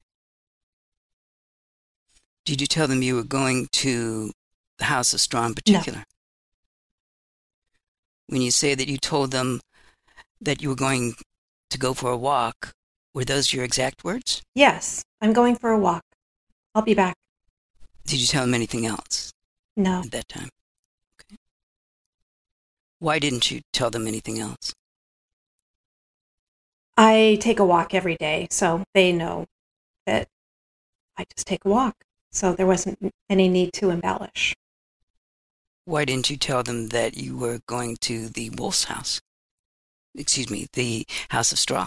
Speaker 2: Did you tell them you were going to the House of Straw in particular?
Speaker 1: No.
Speaker 2: When you say that you told them that you were going to go for a walk, were those your exact words?
Speaker 1: Yes, I'm going for a walk. I'll be back.
Speaker 2: Did you tell them anything else
Speaker 1: No.
Speaker 2: at that time? Okay. Why didn't you tell them anything else?
Speaker 1: I take a walk every day, so they know that I just take a walk. So there wasn't any need to embellish.
Speaker 2: Why didn't you tell them that you were going to the Wolf's house? Excuse me, the House of Straw.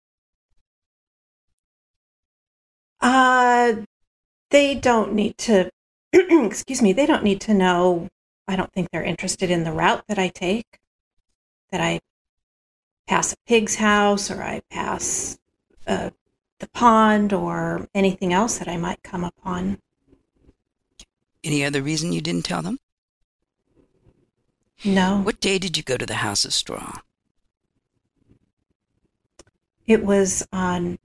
Speaker 1: They don't need to, excuse me, they don't need to know. I don't think they're interested in the route that I take, that I pass a pig's house or I pass the pond or anything else that I might come upon.
Speaker 2: Any other reason you didn't tell them?
Speaker 1: No.
Speaker 2: What day did you go to the House of Straw?
Speaker 1: It was on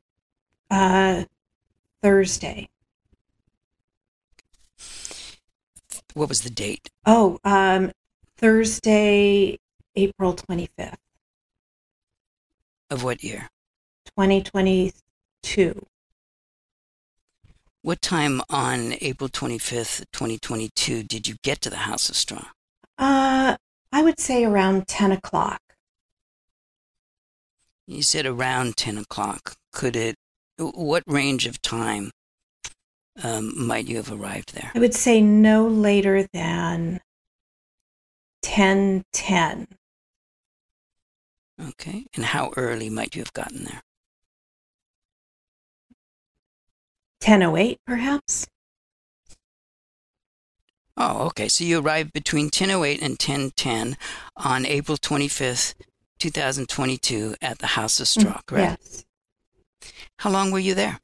Speaker 1: Thursday.
Speaker 2: What was the date?
Speaker 1: Oh, Thursday, April 25th,
Speaker 2: Of what year?
Speaker 1: 2022.
Speaker 2: What time on April 25th, 2022 did you get to the House of Straw?
Speaker 1: I would say around 10 o'clock.
Speaker 2: You said around 10 o'clock. What range of time might you have arrived there?
Speaker 1: I would say no later than 10:10.
Speaker 2: Okay. And how early might you have gotten there?
Speaker 1: 10:08, perhaps?
Speaker 2: Oh, okay. So you arrived between 10:08 and 10:10 on April 25th, 2022 at the House of Straw, correct?
Speaker 1: Yes.
Speaker 2: How long were you there?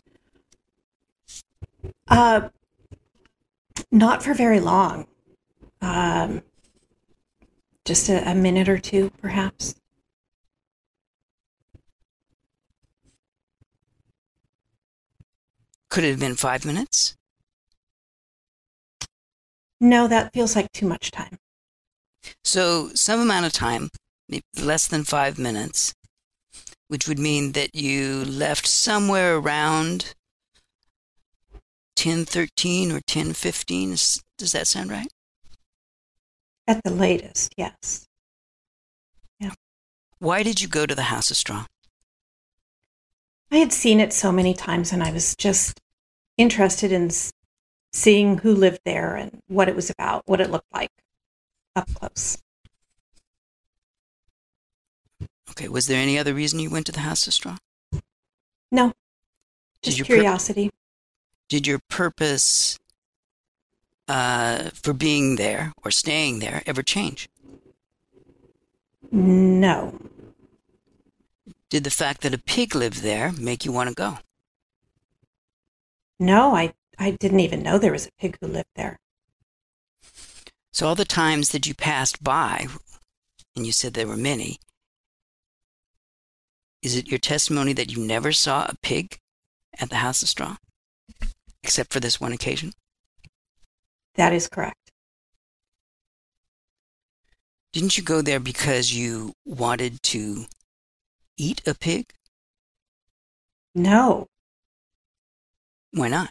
Speaker 1: Not for very long. Just a minute or two, perhaps.
Speaker 2: Could it have been 5 minutes?
Speaker 1: No, that feels like too much time.
Speaker 2: So some amount of time, maybe less than 5 minutes, which would mean that you left somewhere around 10:13 or 10:15. Does that sound right?
Speaker 1: At the latest, yes. Yeah.
Speaker 2: Why did you go to the House of Straw?
Speaker 1: I had seen it so many times and I was just interested in seeing who lived there and what it was about, what it looked like up close.
Speaker 2: Okay, was there any other reason you went to the House of Straw?
Speaker 1: No,
Speaker 2: Did
Speaker 1: just
Speaker 2: your
Speaker 1: curiosity.
Speaker 2: Did your purpose for being there or staying there ever change?
Speaker 1: No.
Speaker 2: Did the fact that a pig lived there make you want to go?
Speaker 1: No, I didn't even know there was a pig who lived there.
Speaker 2: So all the times that you passed by, and you said there were many, is it your testimony that you never saw a pig at the House of Straw, except for this one occasion?
Speaker 1: That is correct.
Speaker 2: Didn't you go there because you wanted to eat a pig?
Speaker 1: No.
Speaker 2: Why not?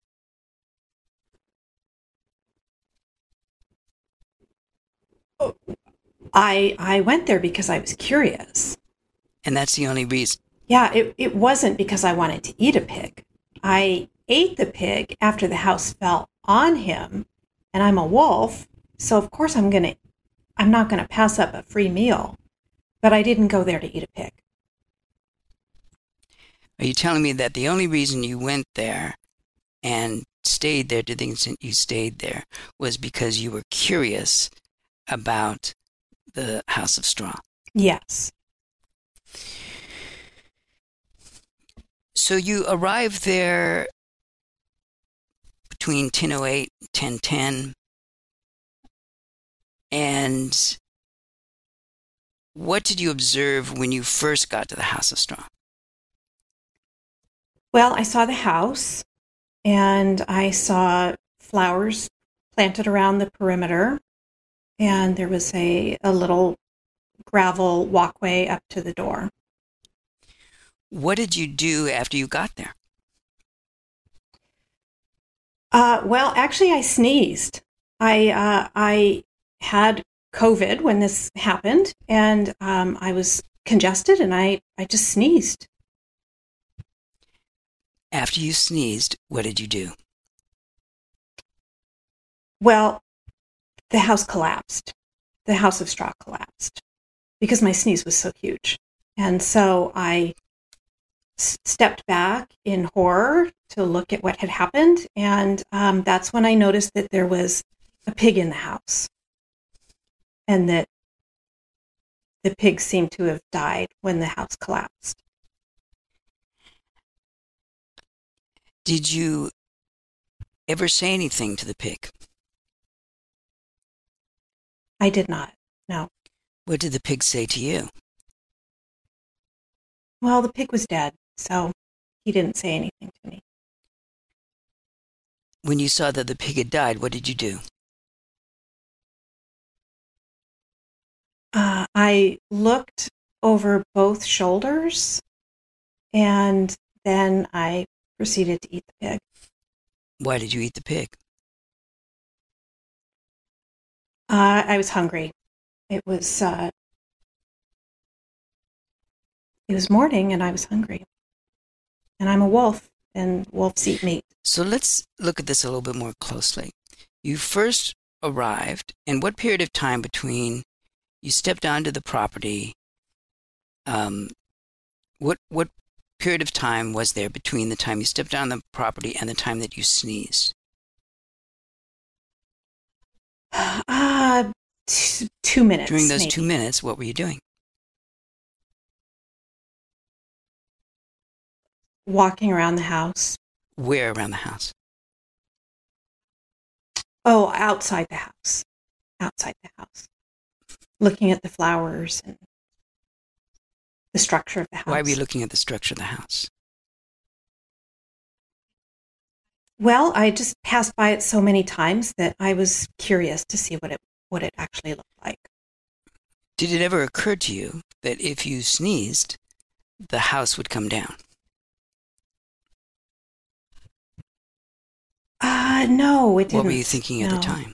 Speaker 1: I went there because I was curious.
Speaker 2: And that's the only reason.
Speaker 1: Yeah, it wasn't because I wanted to eat a pig. I ate the pig after the house fell on him, and I'm a wolf, so of course I'm not gonna pass up a free meal. But I didn't go there to eat a pig.
Speaker 2: Are you telling me that the only reason you went there and stayed there to the extent you stayed there was because you were curious about the House of Straw?
Speaker 1: Yes.
Speaker 2: So you arrived there between 10:08 and 10:10. And what did you observe when you first got to the House of Straw?
Speaker 1: Well, I saw the house, and I saw flowers planted around the perimeter, and there was a little gravel walkway up to the door.
Speaker 2: What did you do after you got there?
Speaker 1: Well, actually, I sneezed. I had COVID when this happened, and I was congested, and I just sneezed.
Speaker 2: After you sneezed, what did you do?
Speaker 1: Well, the house collapsed. The House of Straw collapsed because my sneeze was so huge. And so I stepped back in horror to look at what had happened. And that's when I noticed that there was a pig in the house, and that the pig seemed to have died when the house collapsed.
Speaker 2: Did you ever say anything to the pig?
Speaker 1: I did not, no.
Speaker 2: What did the pig say to you?
Speaker 1: Well, the pig was dead, so he didn't say anything to me.
Speaker 2: When you saw that the pig had died, what did you do?
Speaker 1: I looked over both shoulders, and then I proceeded to eat the pig.
Speaker 2: Why did you eat the pig?
Speaker 1: I was hungry. It was morning, and I was hungry. And I'm a wolf, and wolves eat meat.
Speaker 2: So let's look at this a little bit more closely. You first arrived, and what period of time between you stepped onto the property, what period of time was there between the time you stepped on the property and the time that you sneezed?
Speaker 1: 2 minutes.
Speaker 2: During those
Speaker 1: maybe.
Speaker 2: 2 minutes, what were you doing?
Speaker 1: Walking around the house.
Speaker 2: Where around the house?
Speaker 1: Oh, outside the house. Outside the house. Looking at the flowers and the structure of the house.
Speaker 2: Why were you looking at the structure of the house?
Speaker 1: Well, I just passed by it so many times that I was curious to see what it actually looked like.
Speaker 2: Did it ever occur to you that if you sneezed, the house would come down?
Speaker 1: No, it didn't.
Speaker 2: What were you thinking at the time?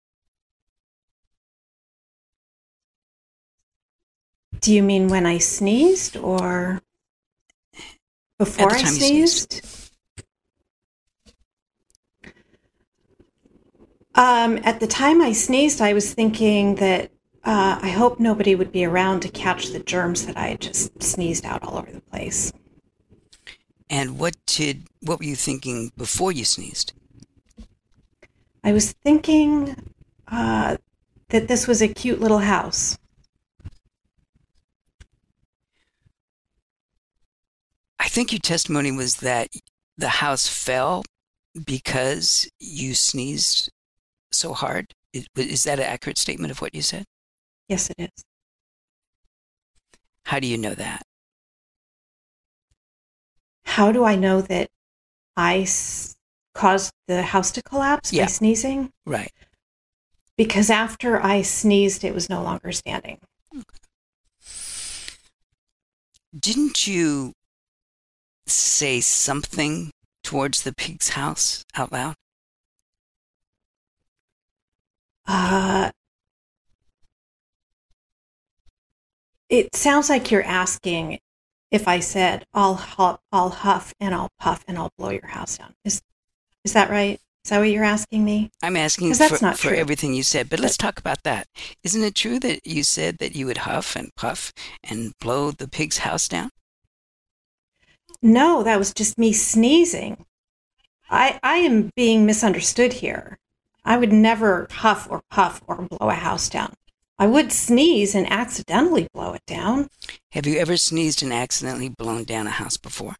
Speaker 1: Do you mean when I sneezed or before I sneezed? At the time I sneezed, I was thinking that I hope nobody would be around to catch the germs that I had just sneezed out all over the place.
Speaker 2: And what were you thinking before you sneezed?
Speaker 1: I was thinking that this was a cute little house.
Speaker 2: I think your testimony was that the house fell because you sneezed so hard. Is that an accurate statement of what you said?
Speaker 1: Yes, it is.
Speaker 2: How do you know that?
Speaker 1: How do I know that I caused the house to collapse by sneezing?
Speaker 2: Right.
Speaker 1: Because after I sneezed, it was no longer standing.
Speaker 2: Didn't you say something towards the pig's house out loud?
Speaker 1: It sounds like you're asking if I said, I'll huff and I'll puff and I'll blow your house down. Is that right? Is that what you're asking me?
Speaker 2: I'm asking for everything you said, but let's talk about that. Isn't it true that you said that you would huff and puff and blow the pig's house down?
Speaker 1: No, that was just me sneezing. I am being misunderstood here. I would never huff or puff or blow a house down. I would sneeze and accidentally blow it down.
Speaker 2: Have you ever sneezed and accidentally blown down a house before?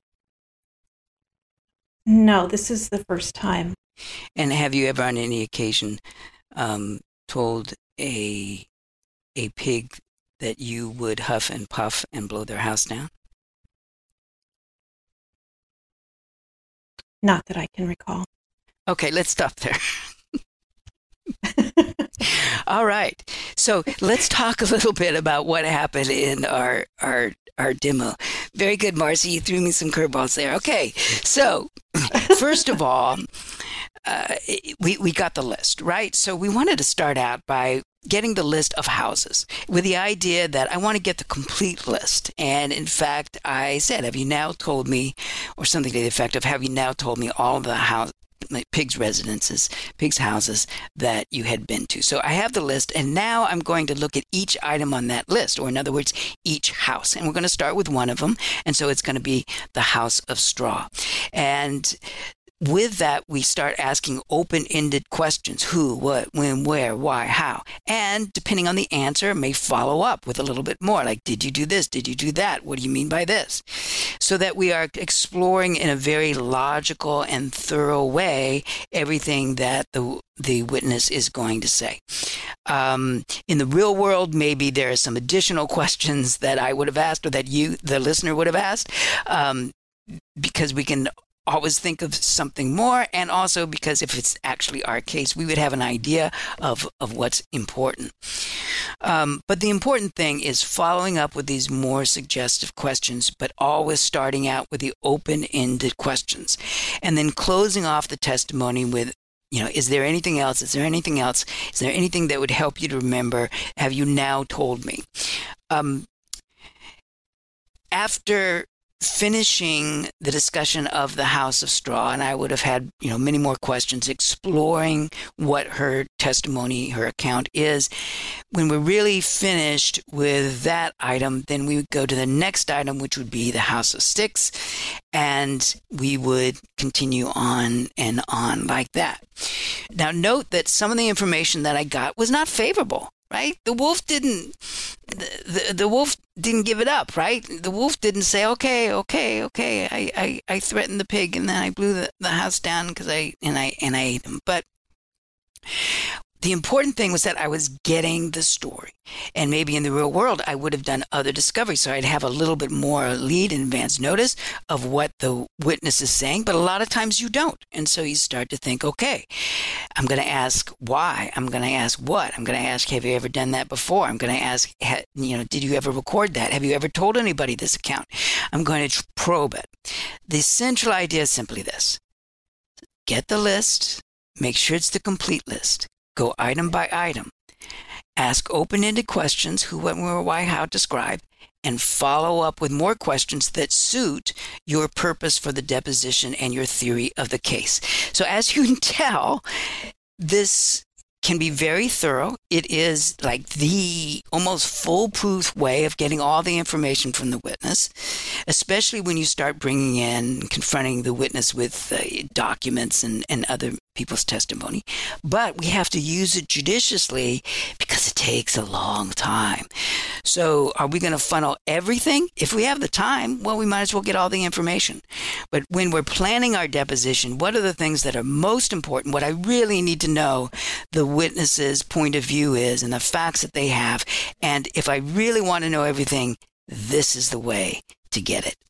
Speaker 1: No, this is the first time.
Speaker 2: And have you ever on any occasion told a pig that you would huff and puff and blow their house down?
Speaker 1: Not that I can recall.
Speaker 2: Okay, let's stop there. All right. So let's talk a little bit about what happened in our demo. Very good, Marcy. You threw me some curveballs there. Okay. So first of all, we got the list, right? So we wanted to start out by getting the list of houses with the idea that I want to get the complete list. And in fact, I said, have you now told me, or something to the effect of, have you now told me all of the pigs' residences, pigs' houses that you had been to? So I have the list, and now I'm going to look at each item on that list, or in other words, each house. And we're going to start with one of them. And so it's going to be the House of Straw. And with that, we start asking open-ended questions: who, what, when, where, why, how. And depending on the answer, may follow up with a little bit more, like, did you do this? Did you do that? What do you mean by this? So that we are exploring in a very logical and thorough way everything that the witness is going to say. In the real world, maybe there are some additional questions that I would have asked, or that you, the listener, would have asked, because we can always think of something more, and also because if it's actually our case, we would have an idea of what's important. But the important thing is following up with these more suggestive questions, but always starting out with the open-ended questions, and then closing off the testimony with, is there anything else? Is there anything else? Is there anything that would help you to remember? Have you now told me? After finishing the discussion of the House of Straw, and I would have had, many more questions exploring what her testimony, her account is. When we're really finished with that item, then we would go to the next item, which would be the House of Sticks, and we would continue on and on like that. Now, note that some of the information that I got was not favorable. Right? The wolf didn't give it up, right? The wolf didn't say, okay, I threatened the pig and then I blew the house down because I ate him. But the important thing was that I was getting the story. And maybe in the real world, I would have done other discoveries. So I'd have a little bit more lead and advance notice of what the witness is saying. But a lot of times you don't. And so you start to think, okay, I'm going to ask why. I'm going to ask what. I'm going to ask, have you ever done that before? I'm going to ask, did you ever record that? Have you ever told anybody this account? I'm going to probe it. The central idea is simply this: get the list, make sure it's the complete list. Go item by item. Ask open-ended questions: who, what, where, why, how, describe, and follow up with more questions that suit your purpose for the deposition and your theory of the case. So as you can tell, this can be very thorough. It is like the almost foolproof way of getting all the information from the witness, especially when you start bringing in, confronting the witness with documents and other people's testimony. But we have to use it judiciously because it takes a long time. So are we going to funnel everything? If we have the time, well, we might as well get all the information. But when we're planning our deposition, what are the things that are most important? What I really need to know the witness's point of view is, and the facts that they have. And if I really want to know everything, this is the way to get it.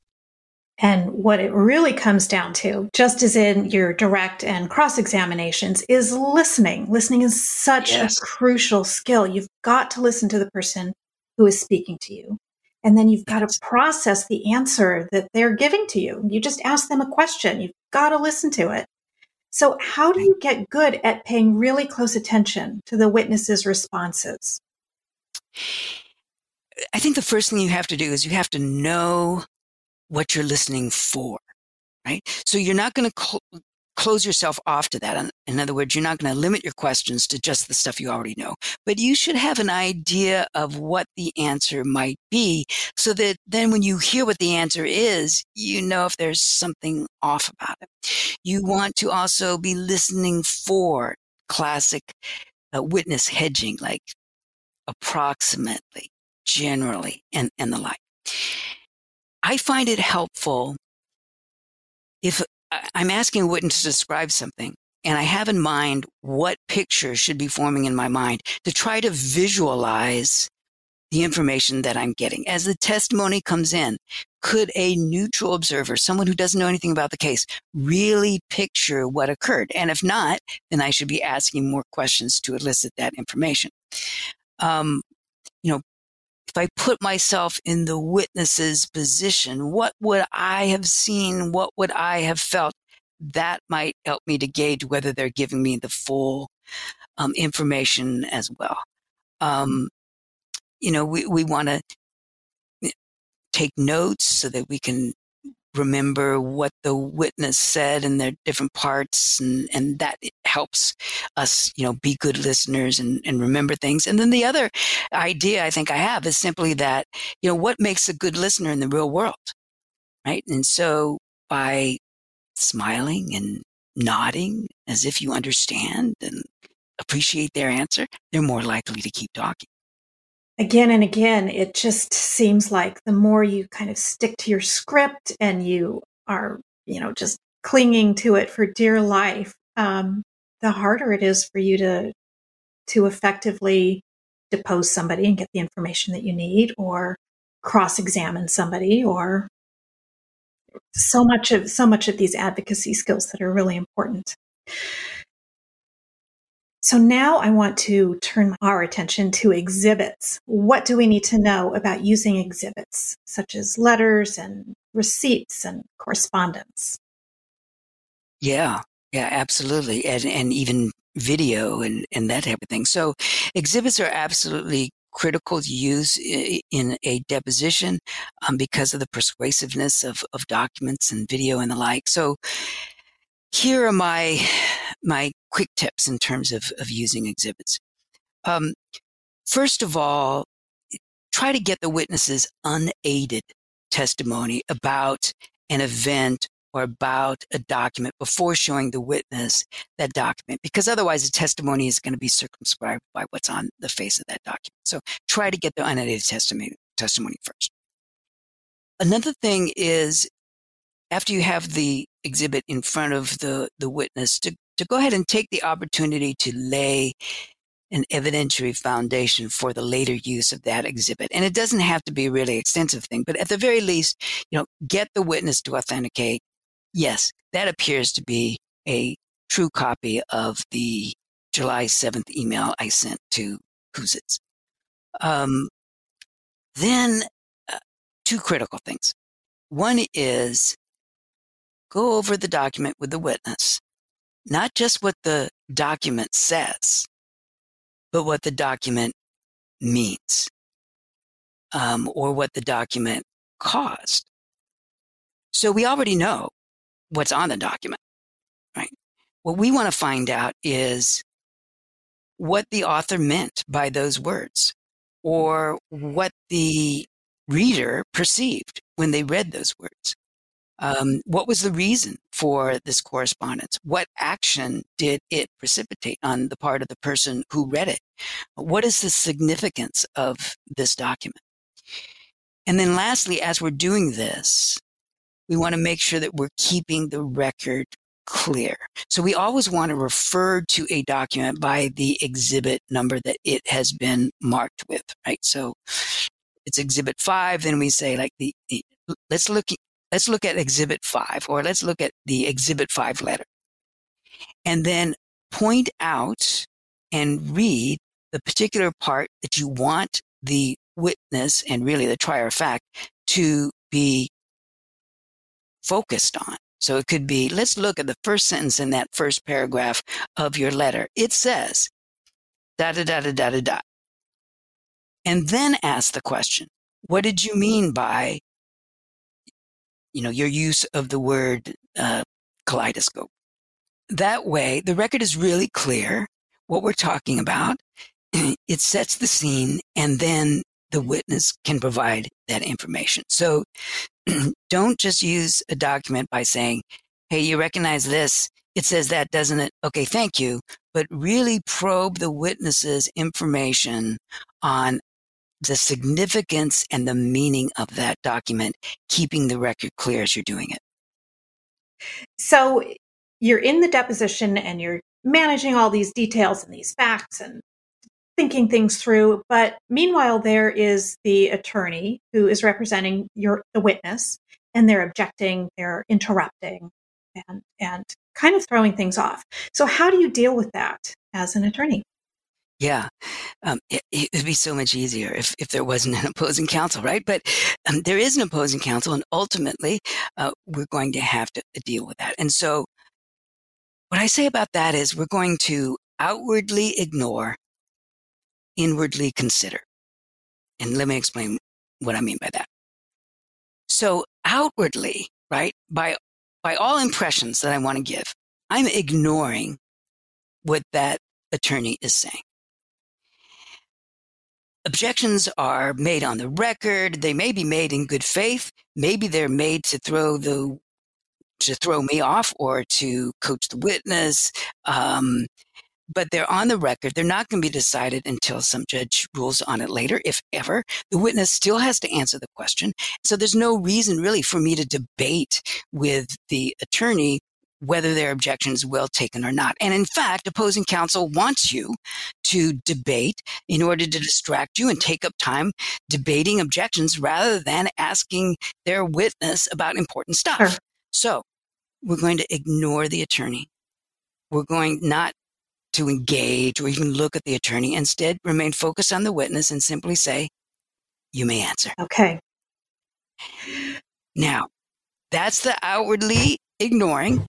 Speaker 1: And what it really comes down to, just as in your direct and cross-examinations, is listening. Listening is such a crucial skill. You've got to listen to the person who is speaking to you. And then you've got to process the answer that they're giving to you. You just ask them a question. You've got to listen to it. So how do you get good at paying really close attention to the witness's responses?
Speaker 2: I think the first thing you have to do is you have to know what you're listening for, right? So you're not going to close yourself off to that. In other words, you're not going to limit your questions to just the stuff you already know, but you should have an idea of what the answer might be, so that then when you hear what the answer is, you know if there's something off about it. You want to also be listening for classic witness hedging, like approximately, generally, and the like. I find it helpful if I'm asking a witness to describe something and I have in mind what picture should be forming in my mind to try to visualize the information that I'm getting. As the testimony comes in, could a neutral observer, someone who doesn't know anything about the case, really picture what occurred? And if not, then I should be asking more questions to elicit that information. If I put myself in the witness's position, what would I have seen? What would I have felt? That might help me to gauge whether they're giving me the full information as well. We want to take notes so that we can remember what the witness said in their different parts, and that helps us, be good listeners and remember things. And then the other idea I think I have is simply that, what makes a good listener in the real world, right? And so by smiling and nodding as if you understand and appreciate their answer, they're more likely to keep talking.
Speaker 1: Again and again, it just seems like the more you kind of stick to your script and you are, just clinging to it for dear life, the harder it is for you to effectively depose somebody and get the information that you need, or cross-examine somebody, or so much of these advocacy skills that are really important. So now I want to turn our attention to exhibits. What do we need to know about using exhibits, such as letters and receipts and correspondence?
Speaker 2: Yeah, absolutely. And even video and that type of thing. So exhibits are absolutely critical to use in a deposition because of the persuasiveness of documents and video and the like. So here are my quick tips in terms of using exhibits. First of all, try to get the witness's unaided testimony about an event or about a document before showing the witness that document, because otherwise the testimony is going to be circumscribed by what's on the face of that document. So try to get the unaided testimony first. Another thing is, after you have the exhibit in front of the witness, to go ahead and take the opportunity to lay an evidentiary foundation for the later use of that exhibit. And it doesn't have to be a really extensive thing, but at the very least, get the witness to authenticate, yes, that appears to be a true copy of the July 7th email I sent to Kuzitz. Then two critical things. One is go over the document with the witness, not just what the document says, but what the document means, or what the document caused. So we already know what's on the document, right? What we want to find out is what the author meant by those words, or what the reader perceived when they read those words. What was the reason for this correspondence? What action did it precipitate on the part of the person who read it? What is the significance of this document? And then lastly, as we're doing this, we want to make sure that we're keeping the record clear. So we always want to refer to a document by the exhibit number that it has been marked with, right? So it's exhibit 5, then we say let's look at exhibit 5, or let's look at the exhibit 5 letter. And then point out and read the particular part that you want the witness, and really the trier of fact, to be focused on. So it could be, let's look at the first sentence in that first paragraph of your letter. It says, da da da da da da da. And then ask the question, what did you mean by your use of the word kaleidoscope? That way, the record is really clear what we're talking about. It sets the scene, and then the witness can provide that information. So don't just use a document by saying, hey, you recognize this? It says that, doesn't it? Okay, thank you. but really probe the witness's information on the significance and the meaning of that document, keeping the record clear as you're doing it.
Speaker 1: So you're in the deposition and you're managing all these details and these facts and thinking things through. But meanwhile, there is the attorney who is representing the witness, and they're objecting, they're interrupting, and kind of throwing things off. So how do you deal with that as an attorney?
Speaker 2: Yeah, it would be so much easier if there wasn't an opposing counsel, right? But there is an opposing counsel, and ultimately, we're going to have to deal with that. And so what I say about that is we're going to outwardly ignore, inwardly consider. And let me explain what I mean by that. So outwardly, right, by all impressions that I want to give, I'm ignoring what that attorney is saying. Objections are made on the record. They may be made in good faith. Maybe they're made to throw me off or to coach the witness. But they're on the record. They're not going to be decided until some judge rules on it later, if ever. The witness still has to answer the question. So there's no reason really for me to debate with the attorney whether their objection is well taken or not. And in fact, opposing counsel wants you to debate in order to distract you and take up time debating objections rather than asking their witness about important stuff.
Speaker 1: Sure.
Speaker 2: So we're going to ignore the attorney. We're going not to engage or even look at the attorney. Instead, remain focused on the witness and simply say, "You may answer."
Speaker 1: Okay.
Speaker 2: Now, that's the outwardly ignoring.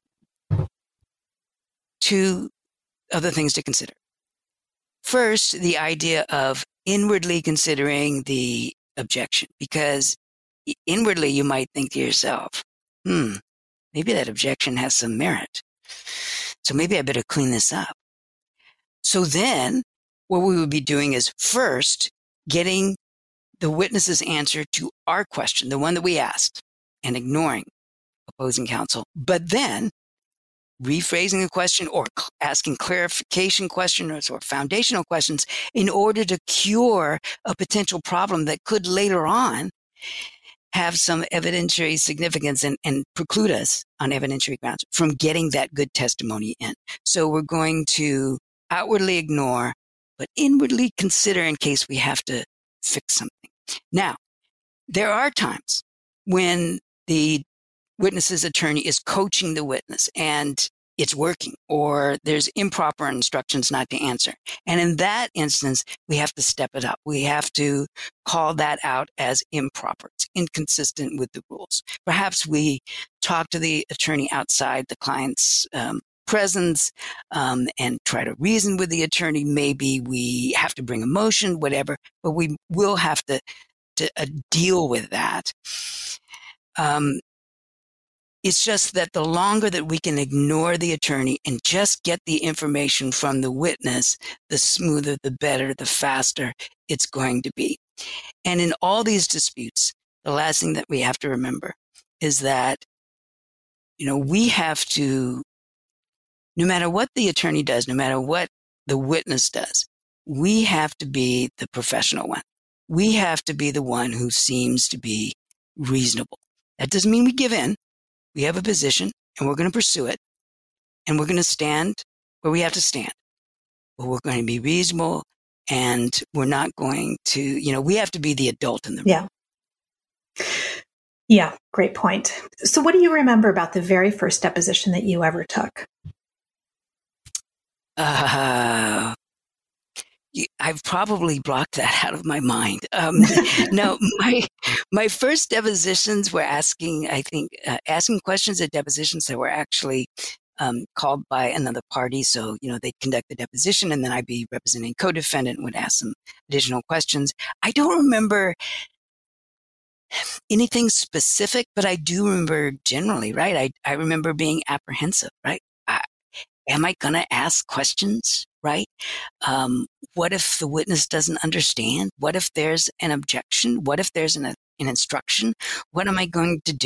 Speaker 2: Two other things to consider. First, the idea of inwardly considering the objection, because inwardly you might think to yourself, maybe that objection has some merit. So maybe I better clean this up. So then what we would be doing is first getting the witness's answer to our question, the one that we asked, and ignoring opposing counsel, but then rephrasing the question or asking clarification questions or foundational questions in order to cure a potential problem that could later on have some evidentiary significance and preclude us on evidentiary grounds from getting that good testimony in. So we're going to outwardly ignore, but inwardly consider in case we have to fix something. Now, there are times when the witness's attorney is coaching the witness and it's working, or there's improper instructions not to answer. And in that instance, we have to step it up. We have to call that out as improper. It's inconsistent with the rules. Perhaps we talk to the attorney outside the client's presence and try to reason with the attorney. Maybe we have to bring a motion, whatever, but we will have to deal with that. It's just that the longer that we can ignore the attorney and just get the information from the witness, the smoother, the better, the faster it's going to be. And in all these disputes, the last thing that we have to remember is that, we have to, no matter what the attorney does, no matter what the witness does, we have to be the professional one. We have to be the one who seems to be reasonable. That doesn't mean we give in. We have a position and we're going to pursue it, and we're going to stand where we have to stand. But we're going to be reasonable, and we're not going to, we have to be the adult in the room.
Speaker 1: Yeah. Yeah, great point. So what do you remember about the very first deposition that you ever took?
Speaker 2: I've probably blocked that out of my mind. No, my first depositions were asking questions at depositions that were actually called by another party. So, they'd conduct the deposition, and then I'd be representing co-defendant and would ask some additional questions. I don't remember anything specific, but I do remember generally, right? I remember being apprehensive, right? Am I going to ask questions, right? What if the witness doesn't understand? What if there's an objection? What if there's an instruction? What am I going to do?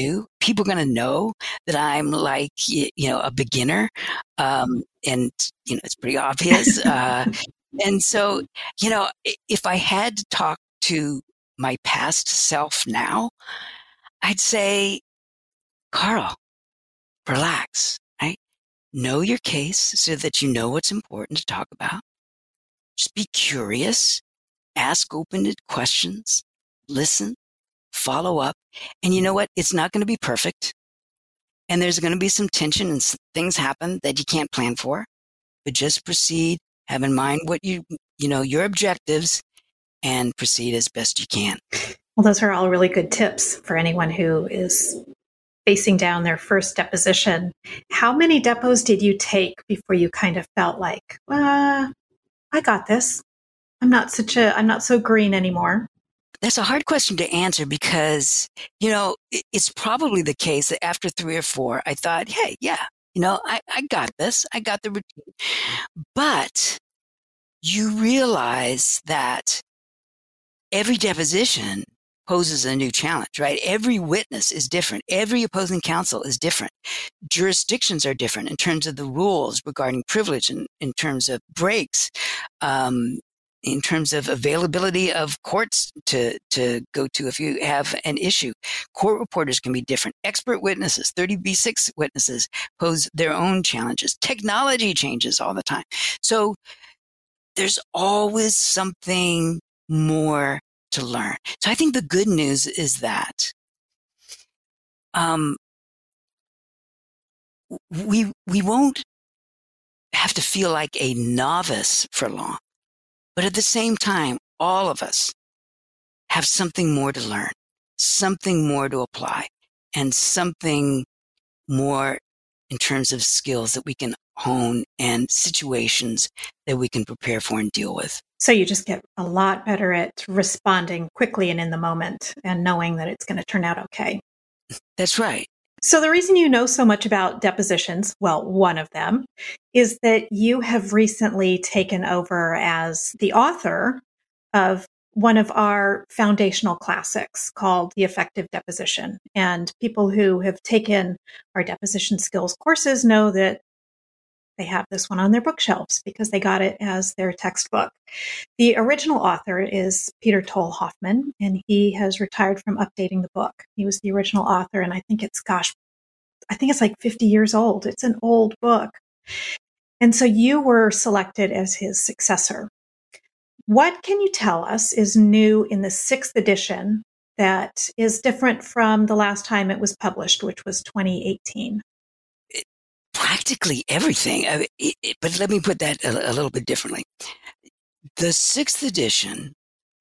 Speaker 2: people going to know that I'm like, a beginner? And, it's pretty obvious. And so, if I had to talk to my past self now, I'd say, Carl, relax, right? Know your case so that you know what's important to talk about. Just be curious, ask open-ended questions, listen, follow up. And you know what? It's not going to be perfect. And there's going to be some tension and things happen that you can't plan for, but just proceed, have in mind what your objectives, and proceed as best you can.
Speaker 1: Well, those are all really good tips for anyone who is facing down their first deposition. How many depots did you take before you kind of felt like, I got this. I'm not so green anymore?
Speaker 2: That's a hard question to answer because, it's probably the case that after 3 or 4, I thought, hey, yeah, I got this. I got the routine. But you realize that every deposition poses a new challenge, right? Every witness is different. Every opposing counsel is different. Jurisdictions are different in terms of the rules regarding privilege and in terms of breaks, in terms of availability of courts to go to if you have an issue. Court reporters can be different. Expert witnesses, 30B6 witnesses pose their own challenges. Technology changes all the time. So there's always something more to learn. So I think the good news is that we won't have to feel like a novice for long. But at the same time, all of us have something more to learn, something more to apply, and something more in terms of skills that we can hone and situations that we can prepare for and deal with.
Speaker 1: So you just get a lot better at responding quickly and in the moment and knowing that it's going to turn out okay.
Speaker 2: That's right.
Speaker 1: So the reason you know so much about depositions, well, one of them, is that you have recently taken over as the author of one of our foundational classics called The Effective Deposition. And people who have taken our deposition skills courses know that they have this one on their bookshelves because they got it as their textbook. The original author is Peter Toll Hoffman, and he has retired from updating the book. He was the original author, and I think it's like 50 years old. It's an old book. And so you were selected as his successor. What can you tell us is new in the 6th edition that is different from the last time it was published, which was 2018?
Speaker 2: Practically everything. But let me put that a little bit differently. The 6th edition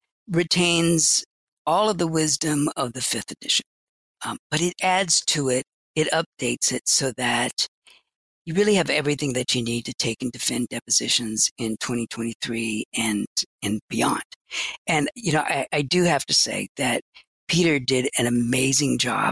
Speaker 2: retains all of the wisdom of the 5th edition, but it adds to it, it updates it so that you really have everything that you need to take and defend depositions in 2023 and beyond. And, I do have to say that Peter did an amazing job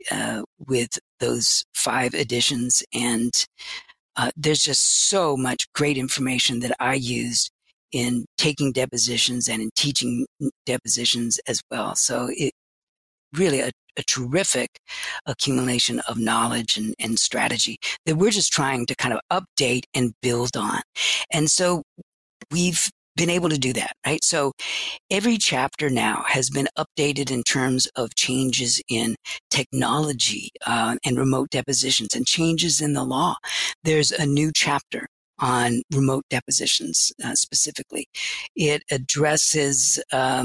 Speaker 2: with those 5 editions. And there's just so much great information that I used in taking depositions and in teaching depositions as well. So it really a terrific accumulation of knowledge and strategy that we're just trying to kind of update and build on. And so we've been able to do that, right? So every chapter now has been updated in terms of changes in technology and remote depositions and changes in the law. There's a new chapter on remote depositions specifically. It addresses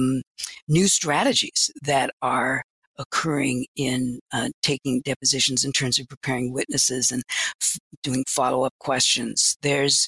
Speaker 2: new strategies that are occurring in taking depositions in terms of preparing witnesses and doing follow-up questions. There's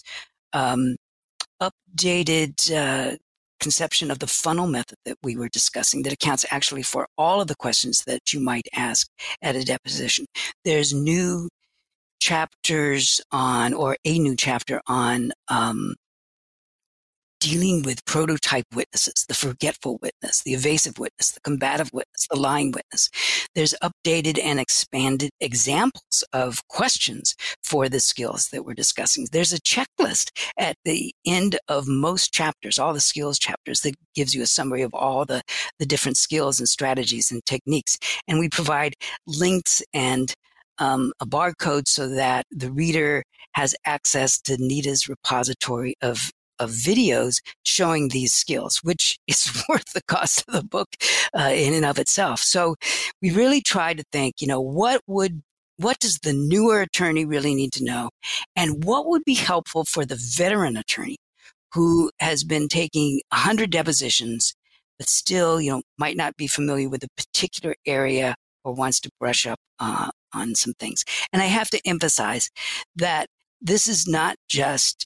Speaker 2: updated conception of the funnel method that we were discussing that accounts actually for all of the questions that you might ask at a deposition. There's new chapters on, or a new chapter on dealing with prototype witnesses, the forgetful witness, the evasive witness, the combative witness, the lying witness. There's updated and expanded examples of questions for the skills that we're discussing. There's a checklist at the end of most chapters, all the skills chapters, that gives you a summary of all the different skills and strategies and techniques. And we provide links and a barcode so that the reader has access to NIDA's repository of videos showing these skills, which is worth the cost of the book in and of itself. So we really try to think, what does the newer attorney really need to know? And what would be helpful for the veteran attorney who has been taking 100 depositions, but still, might not be familiar with a particular area or wants to brush up on some things. And I have to emphasize that this is not just,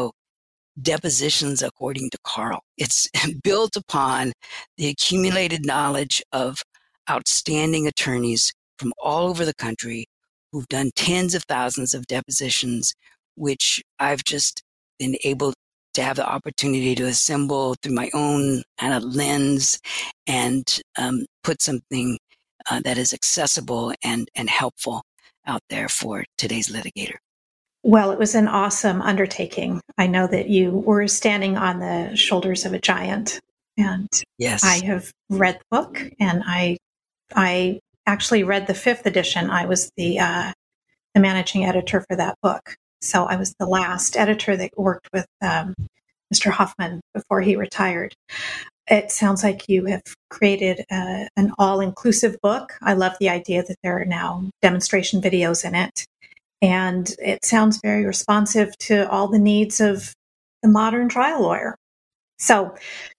Speaker 2: depositions according to Carl. It's built upon the accumulated knowledge of outstanding attorneys from all over the country who've done tens of thousands of depositions, which I've just been able to have the opportunity to assemble through my own kind of lens and put something that is accessible and helpful out there for today's litigator.
Speaker 1: Well, it was an awesome undertaking. I know that you were standing on the shoulders of a giant, and
Speaker 2: yes,
Speaker 1: I have read the book, and I actually read the 5th edition. I was the managing editor for that book, so I was the last editor that worked with Mr. Hoffman before he retired. It sounds like you have created an all-inclusive book. I love the idea that there are now demonstration videos in it. And it sounds very responsive to all the needs of the modern trial lawyer. So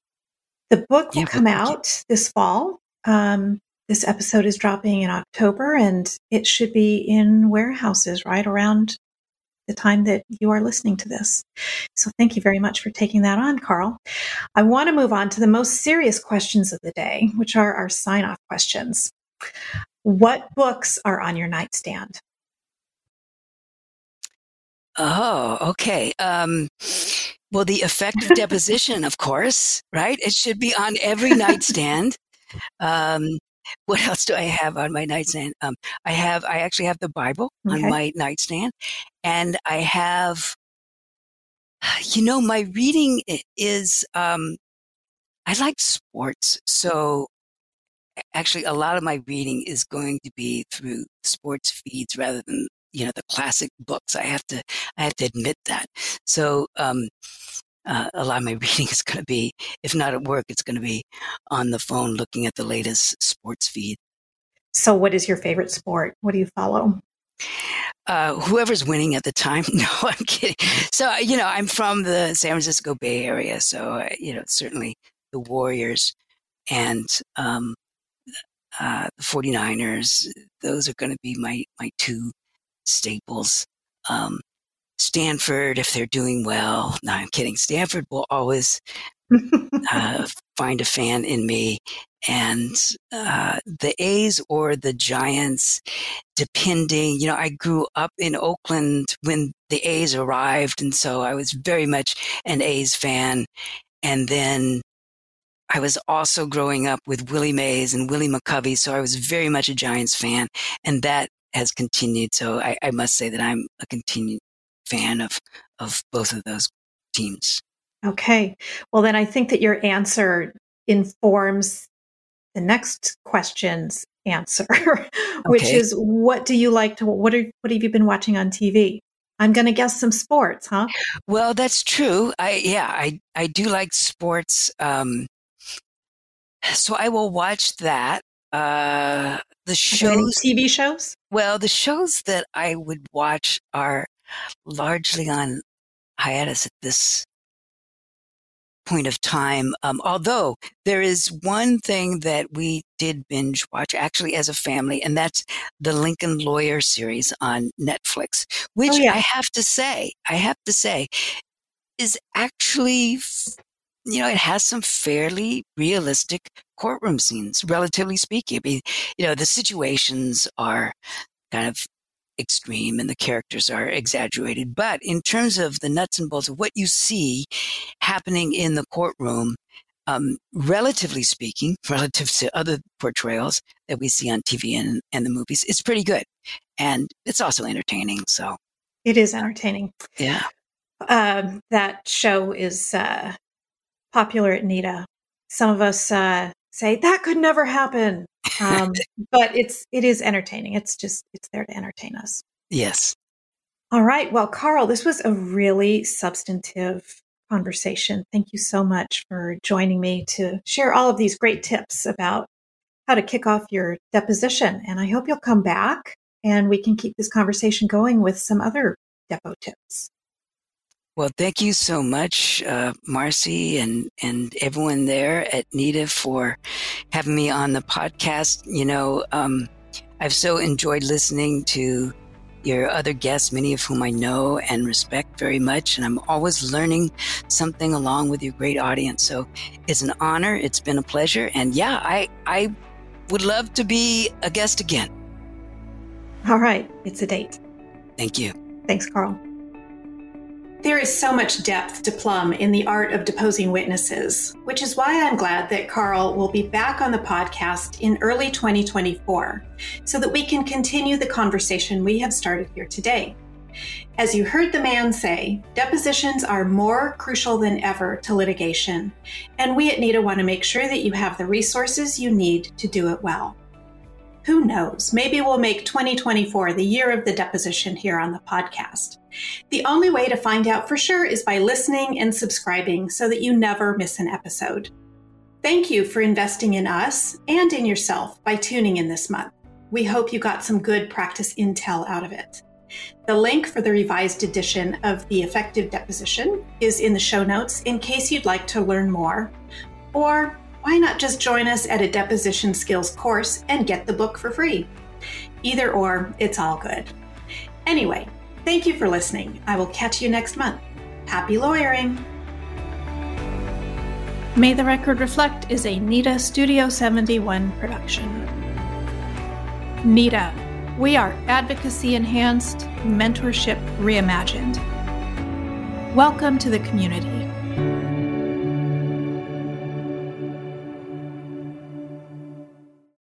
Speaker 1: the book will come out this fall. This episode is dropping in October, and it should be in warehouses right around the time that you are listening to this. So thank you very much for taking that on, Carl. I want to move on to the most serious questions of the day, which are our sign-off questions. What books are on your nightstand?
Speaker 2: Oh, okay. Well, The Effective Deposition, of course, right? It should be on every nightstand. What else do I have on my nightstand? I actually have the Bible on my nightstand, and I have, my reading is, I like sports. So actually a lot of my reading is going to be through sports feeds rather than, the classic books. I have to admit that. So, a lot of my reading is going to be, if not at work, it's going to be on the phone looking at the latest sports feed.
Speaker 1: So what is your favorite sport? What do you follow?
Speaker 2: Whoever's winning at the time. No, I'm kidding. So, I'm from the San Francisco Bay Area. So, certainly the Warriors and the 49ers, those are going to be my two staples. Stanford, if they're doing well. No, I'm kidding. Stanford will always find a fan in me. And the A's or the Giants, depending, I grew up in Oakland when the A's arrived. And so I was very much an A's fan. And then I was also growing up with Willie Mays and Willie McCovey. So I was very much a Giants fan. And that has continued. So I must say that I'm a continued fan of both of those teams.
Speaker 1: Okay. Well, then I think that your answer informs the next question's answer, which is, what do you like to, what have you been watching on TV? I'm going to guess some sports, huh?
Speaker 2: Well, that's true. I do like sports. So I will watch that. The shows,
Speaker 1: TV shows?
Speaker 2: Well, the shows that I would watch are largely on hiatus at this point of time. Although there is one thing that we did binge watch actually as a family, and that's the Lincoln Lawyer series on Netflix, which I have to say is actually, it has some fairly realistic courtroom scenes, relatively speaking. I mean, the situations are kind of extreme and the characters are exaggerated. But in terms of the nuts and bolts of what you see happening in the courtroom, relatively speaking, relative to other portrayals that we see on TV and the movies, it's pretty good. And it's also entertaining. So
Speaker 1: it is entertaining.
Speaker 2: Yeah.
Speaker 1: That show is popular at NITA. Some of us say that could never happen. But it is entertaining. It's there to entertain us.
Speaker 2: Yes.
Speaker 1: All right. Well, Carl, this was a really substantive conversation. Thank you so much for joining me to share all of these great tips about how to kick off your deposition. And I hope you'll come back and we can keep this conversation going with some other depo tips.
Speaker 2: Well, thank you so much, Marcy and everyone there at NITA for having me on the podcast. You know, I've so enjoyed listening to your other guests, many of whom I know and respect very much. And I'm always learning something along with your great audience. So it's an honor. It's been a pleasure. And yeah, I would love to be a guest again.
Speaker 1: All right. It's a date.
Speaker 2: Thank you.
Speaker 1: Thanks, Carl.
Speaker 3: There is so much depth to plumb in the art of deposing witnesses, which is why I'm glad that Carl will be back on the podcast in early 2024 so that we can continue the conversation we have started here today. As you heard the man say, depositions are more crucial than ever to litigation, and we at NITA want to make sure that you have the resources you need to do it well. Who knows? Maybe we'll make 2024 the year of the deposition here on the podcast. The only way to find out for sure is by listening and subscribing so that you never miss an episode. Thank you for investing in us and in yourself by tuning in this month. We hope you got some good practice intel out of it. The link for the revised edition of The Effective Deposition is in the show notes in case you'd like to learn more. Or why not just join us at a deposition skills course and get the book for free? Either or, it's all good. Anyway, thank you for listening. I will catch you next month. Happy lawyering.
Speaker 1: May the Record Reflect is a NITA Studio 71 production. NITA, we are advocacy enhanced, mentorship reimagined. Welcome to the community.